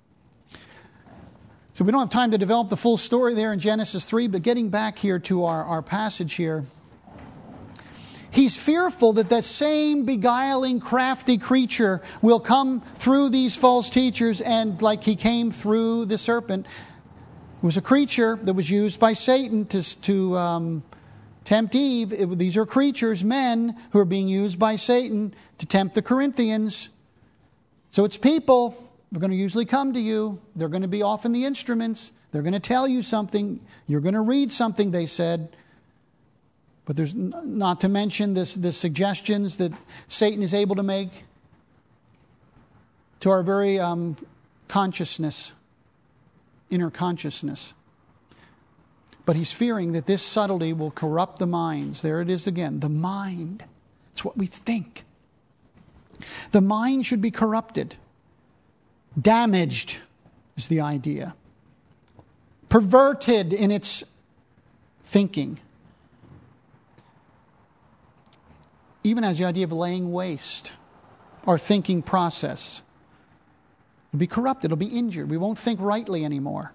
So we don't have time to develop the full story there in Genesis three, but getting back here to our, our passage here, he's fearful that that same beguiling, crafty creature will come through these false teachers, and like he came through the serpent, it was a creature that was used by Satan to, to um, tempt Eve. It, these are creatures, men, who are being used by Satan to tempt the Corinthians. So it's people. They're going to usually come to you. They're going to be often the instruments. They're going to tell you something. You're going to read something, they said. But there's not to mention this, the suggestions that Satan is able to make to our very um, consciousness, inner consciousness. But he's fearing that this subtlety will corrupt the minds. There it is again, the mind. It's what we think. The mind should be corrupted. Damaged is the idea. Perverted in its thinking. Even as the idea of laying waste our thinking process. It'll be corrupted, it'll be injured. We won't think rightly anymore.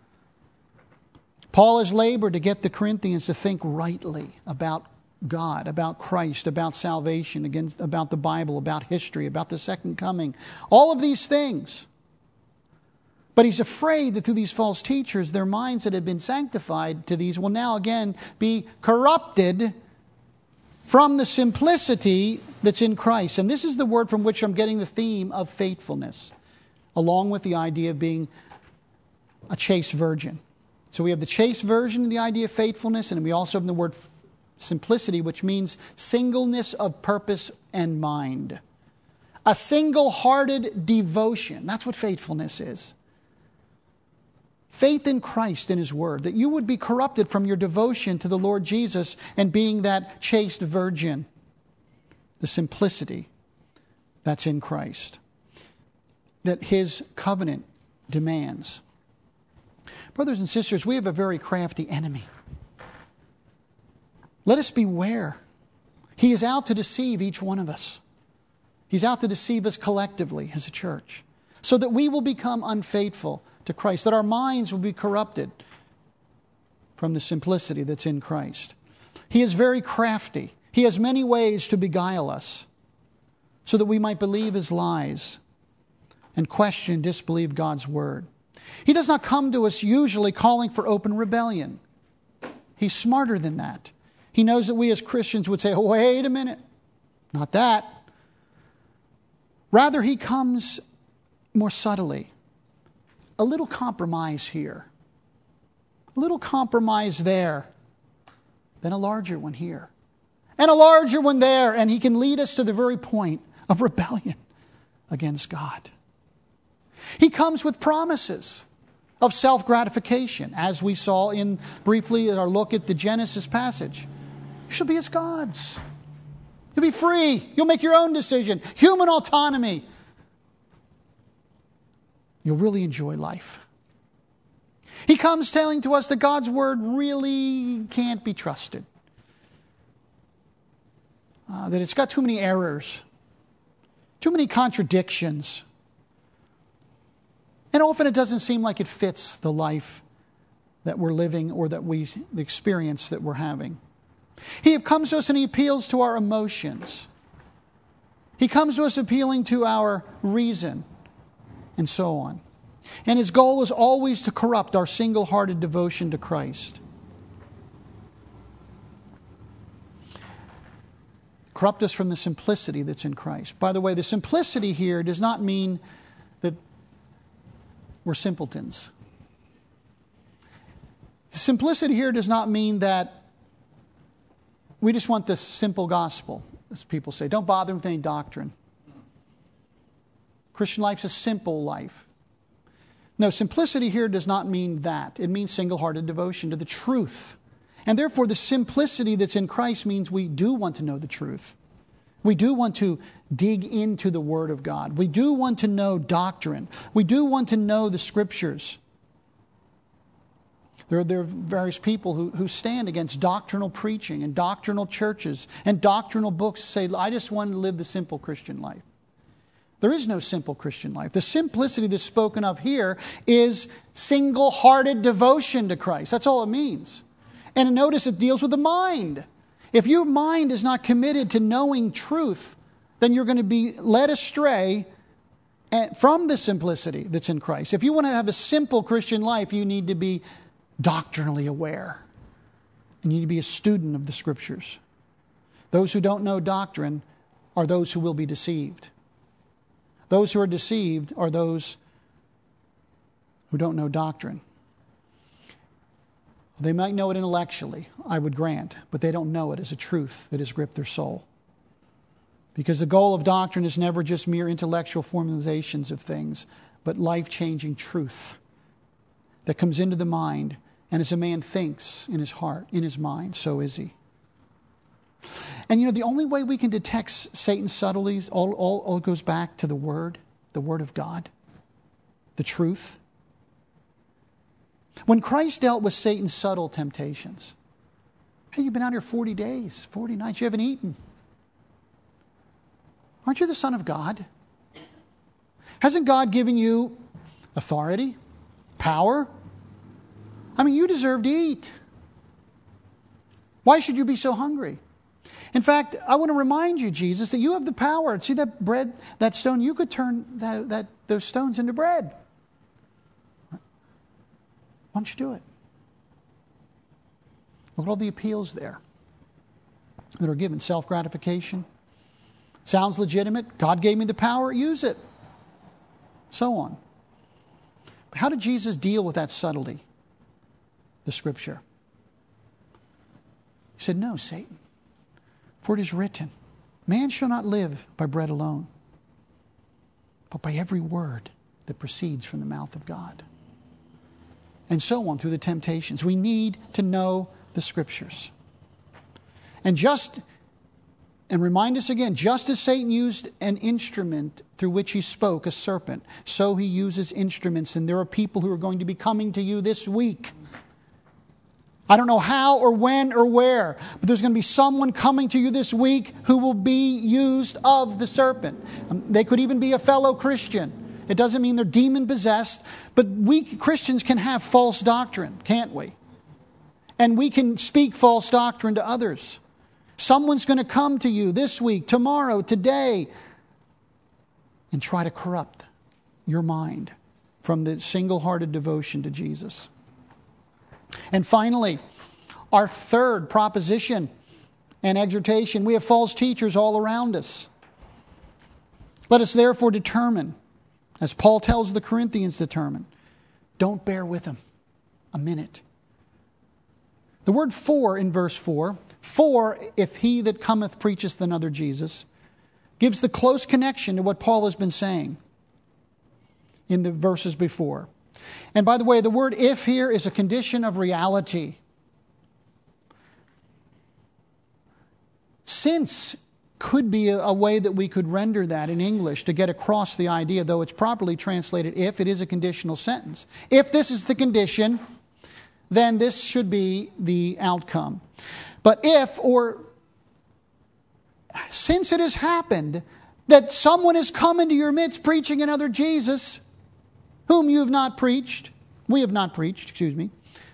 Paul has labored to get the Corinthians to think rightly about God, about Christ, about salvation, against, about the Bible, about history, about the second coming. All of these things. But he's afraid that through these false teachers, their minds that have been sanctified to these will now again be corrupted from the simplicity that's in Christ. And this is the word from which I'm getting the theme of faithfulness, along with the idea of being a chaste virgin. So we have the chaste virgin in the idea of faithfulness, and we also have the word simplicity, which means singleness of purpose and mind. A single-hearted devotion. That's what faithfulness is. Faith in Christ and His Word, that you would be corrupted from your devotion to the Lord Jesus and being that chaste virgin. The simplicity that's in Christ, that His covenant demands. Brothers and sisters, we have a very crafty enemy. Let us beware. He is out to deceive each one of us. He's out to deceive us collectively as a church, so that we will become unfaithful to Christ, that our minds will be corrupted from the simplicity that's in Christ. He is very crafty. He has many ways to beguile us, so that we might believe his lies and question and disbelieve God's word. He does not come to us usually calling for open rebellion. He's smarter than that. He knows that we as Christians would say, oh, wait a minute, not that. Rather, he comes more subtly. A little compromise here, a little compromise there, then a larger one here, and a larger one there, and he can lead us to the very point of rebellion against God. He comes with promises of self-gratification, as we saw in briefly in our look at the Genesis passage. You shall be as gods. You'll be free. You'll make your own decision. Human autonomy. You'll really enjoy life. He comes telling to us that God's word really can't be trusted. Uh, that it's got too many errors, too many contradictions. And often it doesn't seem like it fits the life that we're living or that we, the experience that we're having. He comes to us and he appeals to our emotions. He comes to us appealing to our reason and so on. And his goal is always to corrupt our single-hearted devotion to Christ. Corrupt us from the simplicity that's in Christ. By the way, the simplicity here does not mean that we're simpletons. The simplicity here does not mean that we just want the simple gospel, as people say. Don't bother with any doctrine. Christian life's a simple life. No, simplicity here does not mean that. It means single-hearted devotion to the truth. And therefore, the simplicity that's in Christ means we do want to know the truth. We do want to dig into the Word of God. We do want to know doctrine. We do want to know the Scriptures. There are, there are various people who, who stand against doctrinal preaching and doctrinal churches and doctrinal books say, I just want to live the simple Christian life. There is no simple Christian life. The simplicity that's spoken of here is single-hearted devotion to Christ. That's all it means. And notice it deals with the mind. If your mind is not committed to knowing truth, then you're going to be led astray from the simplicity that's in Christ. If you want to have a simple Christian life, you need to be doctrinally aware. You need to be a student of the Scriptures. Those who don't know doctrine are those who will be deceived. Those who are deceived are those who don't know doctrine. They might know it intellectually, I would grant, but they don't know it as a truth that has gripped their soul. Because the goal of doctrine is never just mere intellectual formalizations of things, but life-changing truth that comes into the mind. And as a man thinks in his heart, in his mind, so is he. And you know, the only way we can detect Satan's subtleties, all, all, all goes back to the Word, the Word of God, the truth. When Christ dealt with Satan's subtle temptations, hey, you've been out here forty days, forty nights, you haven't eaten. Aren't you the Son of God? Hasn't God given you authority, power? I mean, you deserve to eat. Why should you be so hungry? In fact, I want to remind you, Jesus, that you have the power. See that bread, that stone, you could turn that, that those stones into bread. Why don't you do it? Look at all the appeals there that are given. Self-gratification. Sounds legitimate. God gave me the power. Use it. So on. But how did Jesus deal with that subtlety? The Scripture. He said, no, Satan. For it is written, man shall not live by bread alone, but by every word that proceeds from the mouth of God. And so on through the temptations. We need to know the Scriptures. And just, and remind us again, just as Satan used an instrument through which he spoke, a serpent, so he uses instruments. And there are people who are going to be coming to you this week. I don't know how or when or where, but there's going to be someone coming to you this week who will be used of the serpent. Um, they could even be a fellow Christian. It doesn't mean they're demon-possessed, but we Christians can have false doctrine, can't we? And we can speak false doctrine to others. Someone's going to come to you this week, tomorrow, today, and try to corrupt your mind from the single-hearted devotion to Jesus. And finally, our third proposition and exhortation, we have false teachers all around us. Let us therefore determine, as Paul tells the Corinthians to determine, don't bear with them a minute. The word for in verse four, for if he that cometh preacheth another Jesus, gives the close connection to what Paul has been saying in the verses before. And by the way, the word if here is a condition of reality. Since could be a, a way that we could render that in English to get across the idea, though it's properly translated if, it is a conditional sentence. If this is the condition, then this should be the outcome. But if, or since it has happened that someone has come into your midst preaching another Jesus, whom you have not preached, we have not preached, excuse me,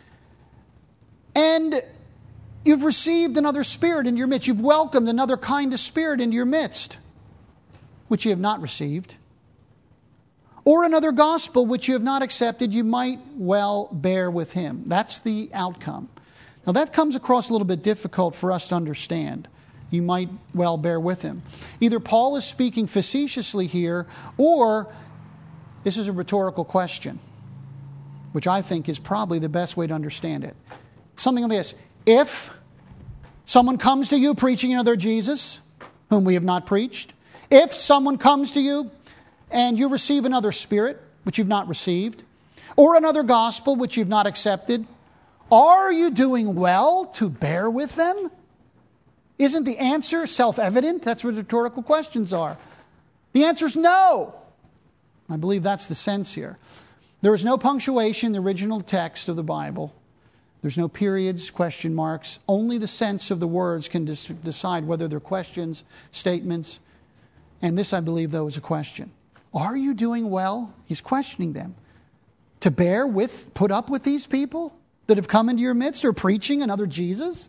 and you've received another spirit in your midst, you've welcomed another kind of spirit into your midst, which you have not received, or another gospel which you have not accepted, you might well bear with him. That's the outcome. Now that comes across a little bit difficult for us to understand. You might well bear with him. Either Paul is speaking facetiously here, or this is a rhetorical question, which I think is probably the best way to understand it. Something like this: if someone comes to you preaching another Jesus, whom we have not preached, if someone comes to you and you receive another spirit, which you've not received, or another gospel, which you've not accepted, are you doing well to bear with them? Isn't the answer self-evident? That's what rhetorical questions are. The answer is no. I believe that's the sense here. There is no punctuation in the original text of the Bible. There's no periods, question marks. Only the sense of the words can dis- decide whether they're questions, statements. And this, I believe, though, is a question. Are you doing well? He's questioning them. To bear with, put up with these people that have come into your midst or preaching another Jesus?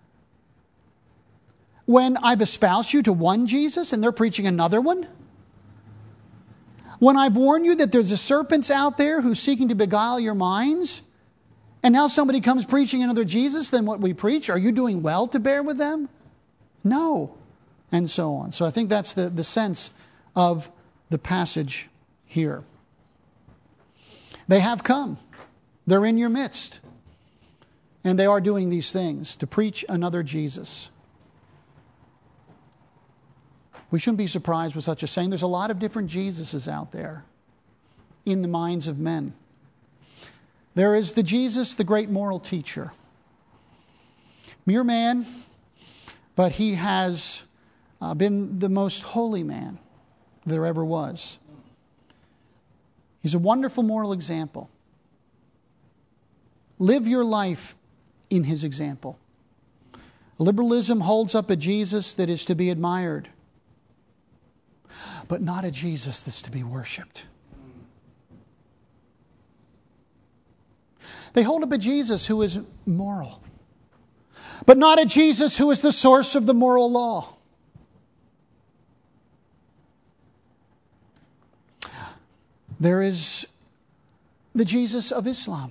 When I've espoused you to one Jesus and they're preaching another one? When I've warned you that there's a serpents out there who's seeking to beguile your minds, and now somebody comes preaching another Jesus than what we preach, are you doing well to bear with them? No. And so on. So I think that's the, the sense of the passage here. They have come. They're in your midst. And they are doing these things to preach another Jesus. We shouldn't be surprised with such a saying. There's a lot of different Jesuses out there in the minds of men. There is the Jesus, the great moral teacher. Mere man, but he has uh, been the most holy man there ever was. He's a wonderful moral example. Live your life in his example. Liberalism holds up a Jesus that is to be admired, but not a Jesus that's to be worshipped. They hold up a Jesus who is moral, but not a Jesus who is the source of the moral law. There is the Jesus of Islam.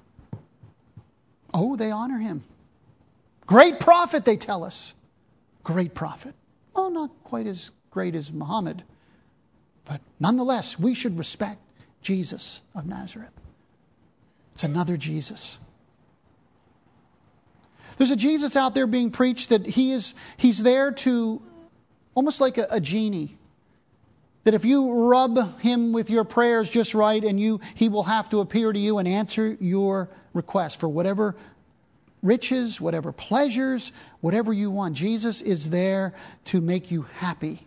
Oh, they honor him. Great prophet, they tell us. Great prophet. Oh, not quite as great as Muhammad, but nonetheless, we should respect Jesus of Nazareth. It's another Jesus. There's a Jesus out there being preached that he is he's there to, almost like a, a genie, that if you rub him with your prayers just right, and you he will have to appear to you and answer your request for whatever riches, whatever pleasures, whatever you want. Jesus is there to make you happy.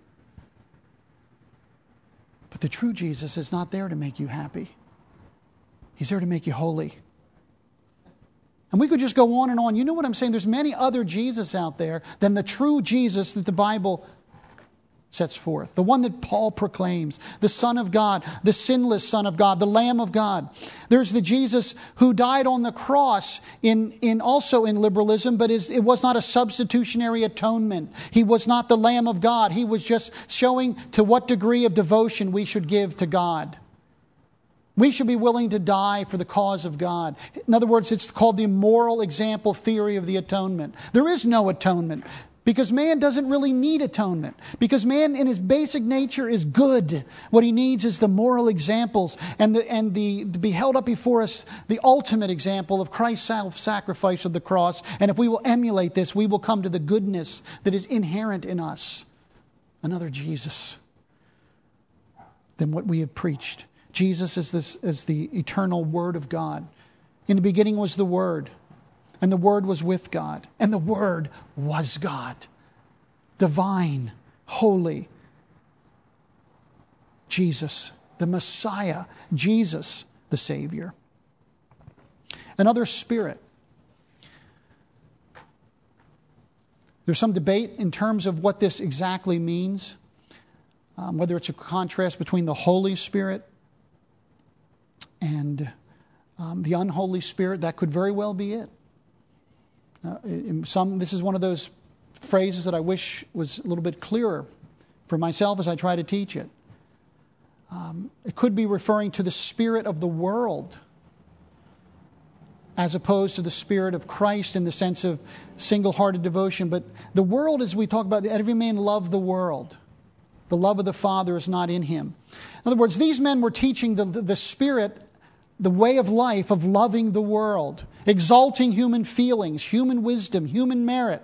But the true Jesus is not there to make you happy. He's there to make you holy. And we could just go on and on. You know what I'm saying? There's many other Jesus out there than the true Jesus that the Bible sets forth. The one that Paul proclaims, the Son of God, the sinless Son of God, the Lamb of God. There's the Jesus who died on the cross in, in also in liberalism, but is, it was not a substitutionary atonement. He was not the Lamb of God. He was just showing to what degree of devotion we should give to God. We should be willing to die for the cause of God. In other words, it's called the moral example theory of the atonement. There is no atonement because man doesn't really need atonement. Because man in his basic nature is good. What he needs is the moral examples and the, and the to be held up before us the ultimate example of Christ's self-sacrifice of the cross. And if we will emulate this, we will come to the goodness that is inherent in us. Another Jesus than what we have preached. Jesus is, this, is the eternal Word of God. In the beginning was the Word, and the Word was with God, and the Word was God. Divine, holy. Jesus, the Messiah. Jesus, the Savior. Another Spirit. There's some debate in terms of what this exactly means, um, whether it's a contrast between the Holy Spirit and um, the unholy Spirit. That could very well be it. Uh, in some, this is one of those phrases that I wish was a little bit clearer for myself as I try to teach it. Um, it could be referring to the spirit of the world as opposed to the spirit of Christ in the sense of single-hearted devotion. But the world, as we talk about, every man love the world. The love of the Father is not in him. In other words, these men were teaching the, the, the spirit, the way of life of loving the world, exalting human feelings, human wisdom, human merit.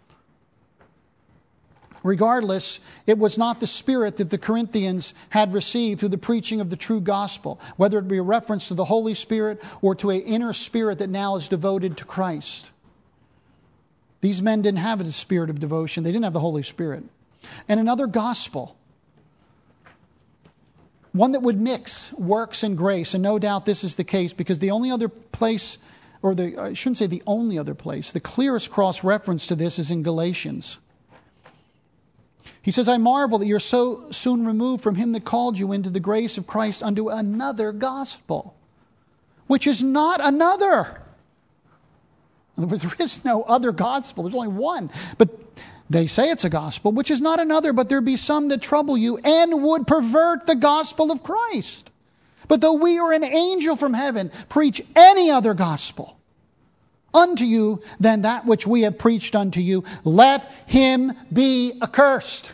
Regardless, it was not the spirit that the Corinthians had received through the preaching of the true gospel, whether it be a reference to the Holy Spirit or to an inner spirit that now is devoted to Christ. These men didn't have a spirit of devotion. They didn't have the Holy Spirit. And another gospel, one that would mix works and grace. And no doubt this is the case because the only other place, or the I shouldn't say the only other place, the clearest cross-reference to this is in Galatians. He says, I marvel that you're so soon removed from him that called you into the grace of Christ unto another gospel, which is not another. In other words, there is no other gospel. There's only one. But they say it's a gospel, which is not another, but there be some that trouble you and would pervert the gospel of Christ. But though we or an angel from heaven preach any other gospel unto you than that which we have preached unto you, let him be accursed.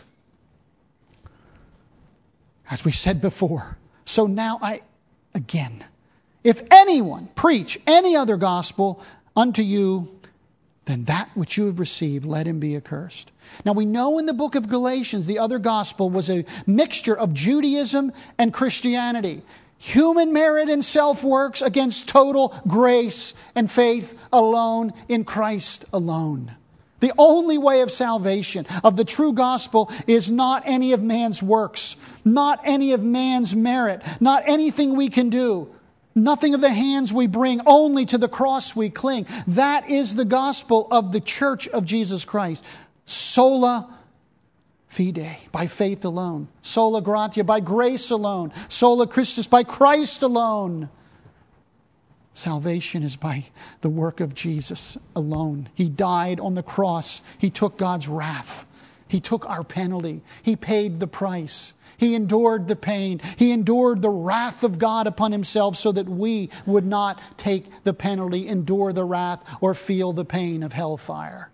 As we said before, so now I, again, if anyone preach any other gospel unto you than that which you have received, let him be accursed. Now we know in the book of Galatians, the other gospel was a mixture of Judaism and Christianity. Human merit and self-works against total grace and faith alone in Christ alone. The only way of salvation, of the true gospel, is not any of man's works, not any of man's merit, not anything we can do, nothing of the hands we bring, only to the cross we cling. That is the gospel of the church of Jesus Christ. Sola fide, by faith alone. Sola gratia, by grace alone. Sola Christus, by Christ alone. Salvation is by the work of Jesus alone. He died on the cross. He took God's wrath. He took our penalty. He paid the price. He endured the pain. He endured the wrath of God upon himself so that we would not take the penalty, endure the wrath, or feel the pain of hellfire.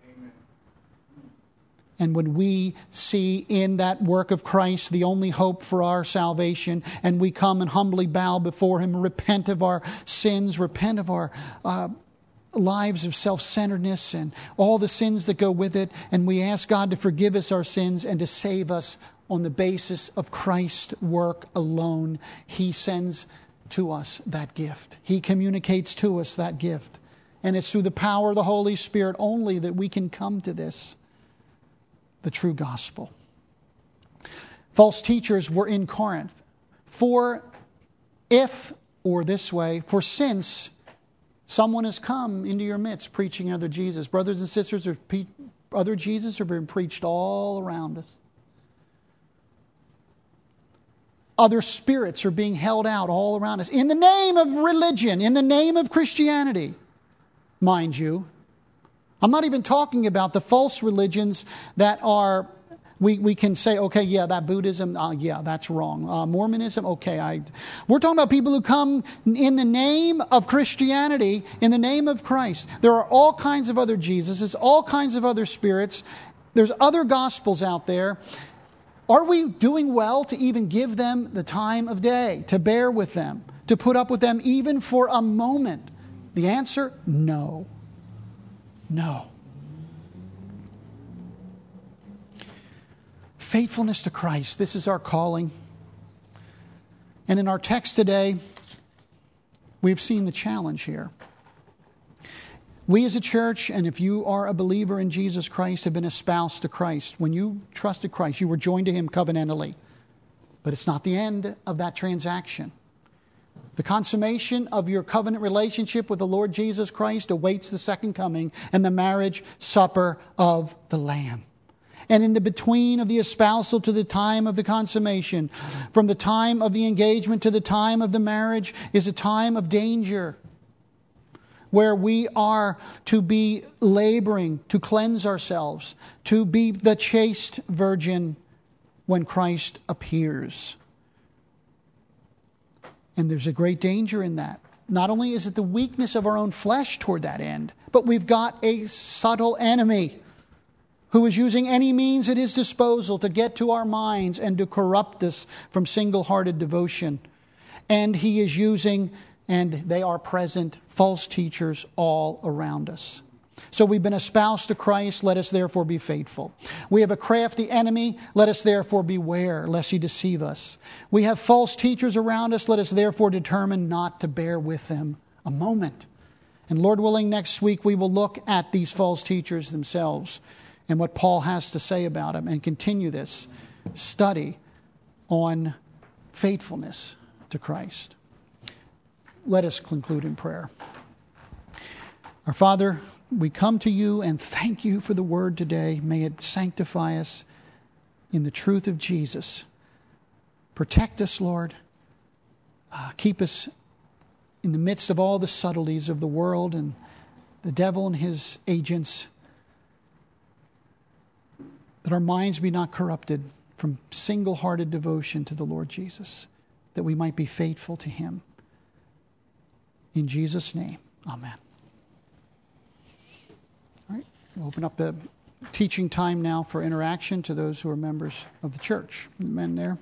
And when we see in that work of Christ the only hope for our salvation, and we come and humbly bow before him, repent of our sins, repent of our uh, lives of self-centeredness and all the sins that go with it, and we ask God to forgive us our sins and to save us on the basis of Christ's work alone, he sends to us that gift. He communicates to us that gift. And it's through the power of the Holy Spirit only that we can come to this, the true gospel. False teachers were in Corinth. For if, or this way, for since someone has come into your midst preaching another Jesus. Brothers and sisters, other Jesus are being preached all around us. Other spirits are being held out all around us. In the name of religion, in the name of Christianity, mind you. I'm not even talking about the false religions that are, we, we can say, okay, yeah, that Buddhism, uh, yeah, that's wrong. Uh, Mormonism, okay. I, we're talking about people who come in the name of Christianity, in the name of Christ. There are all kinds of other Jesuses, all kinds of other spirits. There's other gospels out there. Are we doing well to even give them the time of day, to bear with them, to put up with them even for a moment? The answer, no. No. Faithfulness to Christ. This is our calling. And in our text today, we've seen the challenge here. We as a church, and if you are a believer in Jesus Christ, have been espoused to Christ. When you trusted Christ, you were joined to him covenantally. But it's not the end of that transaction. The consummation of your covenant relationship with the Lord Jesus Christ awaits the second coming and the marriage supper of the Lamb. And in the between of the espousal to the time of the consummation, from the time of the engagement to the time of the marriage, is a time of danger, where we are to be laboring to cleanse ourselves, to be the chaste virgin when Christ appears. And there's a great danger in that. Not only is it the weakness of our own flesh toward that end, but we've got a subtle enemy who is using any means at his disposal to get to our minds and to corrupt us from single-hearted devotion. And he is using, and they are present, false teachers all around us. So we've been espoused to Christ, let us therefore be faithful. We have a crafty enemy, let us therefore beware, lest he deceive us. We have false teachers around us, let us therefore determine not to bear with them a moment. And Lord willing, next week we will look at these false teachers themselves and what Paul has to say about them and continue this study on faithfulness to Christ. Let us conclude in prayer. Our Father, we come to you and thank you for the word today. May it sanctify us in the truth of Jesus. Protect us, Lord. Uh, keep us in the midst of all the subtleties of the world and the devil and his agents. That our minds be not corrupted from single-hearted devotion to the Lord Jesus. That we might be faithful to him. In Jesus' name, amen. All right, we'll open up the teaching time now for interaction to those who are members of the church. The men there.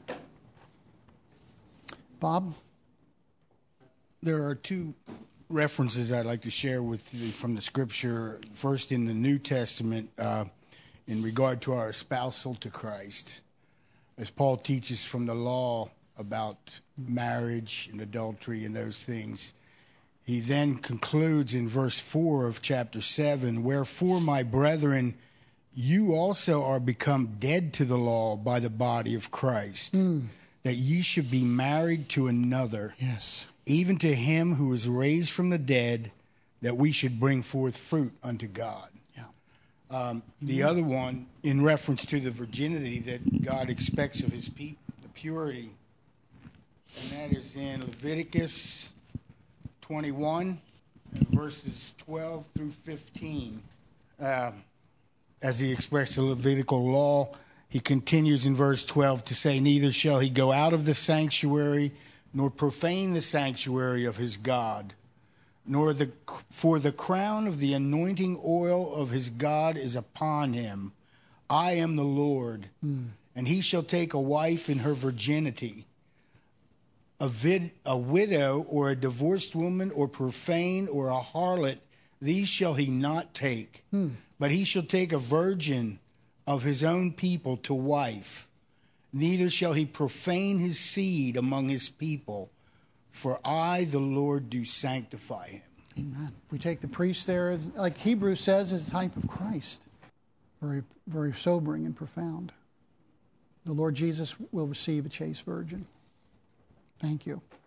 Bob? There are two references I'd like to share with you from the Scripture. First, in the New Testament, uh, in regard to our espousal to Christ, as Paul teaches from the law about marriage and adultery and those things. He then concludes in verse four of chapter seven, wherefore, my brethren, you also are become dead to the law by the body of Christ, mm. that ye should be married to another, yes, even to him who is raised from the dead, that we should bring forth fruit unto God. Yeah. Um, the mm. other one, in reference to the virginity that God expects of his people, the purity, and that is in Leviticus twenty-one, verses twelve through fifteen. Uh, as he expressed the Levitical law, he continues in verse twelve to say, neither shall he go out of the sanctuary, nor profane the sanctuary of his God, nor the for the crown of the anointing oil of his God is upon him. I am the Lord, mm. and he shall take a wife in her virginity. A, vid, a widow or a divorced woman or profane or a harlot, these shall he not take. Hmm. But he shall take a virgin of his own people to wife. Neither shall he profane his seed among his people. For I, the Lord, do sanctify him. Amen. If we take the priest there, like Hebrews says, is a type of Christ. Very, very sobering and profound. The Lord Jesus will receive a chaste virgin. Thank you.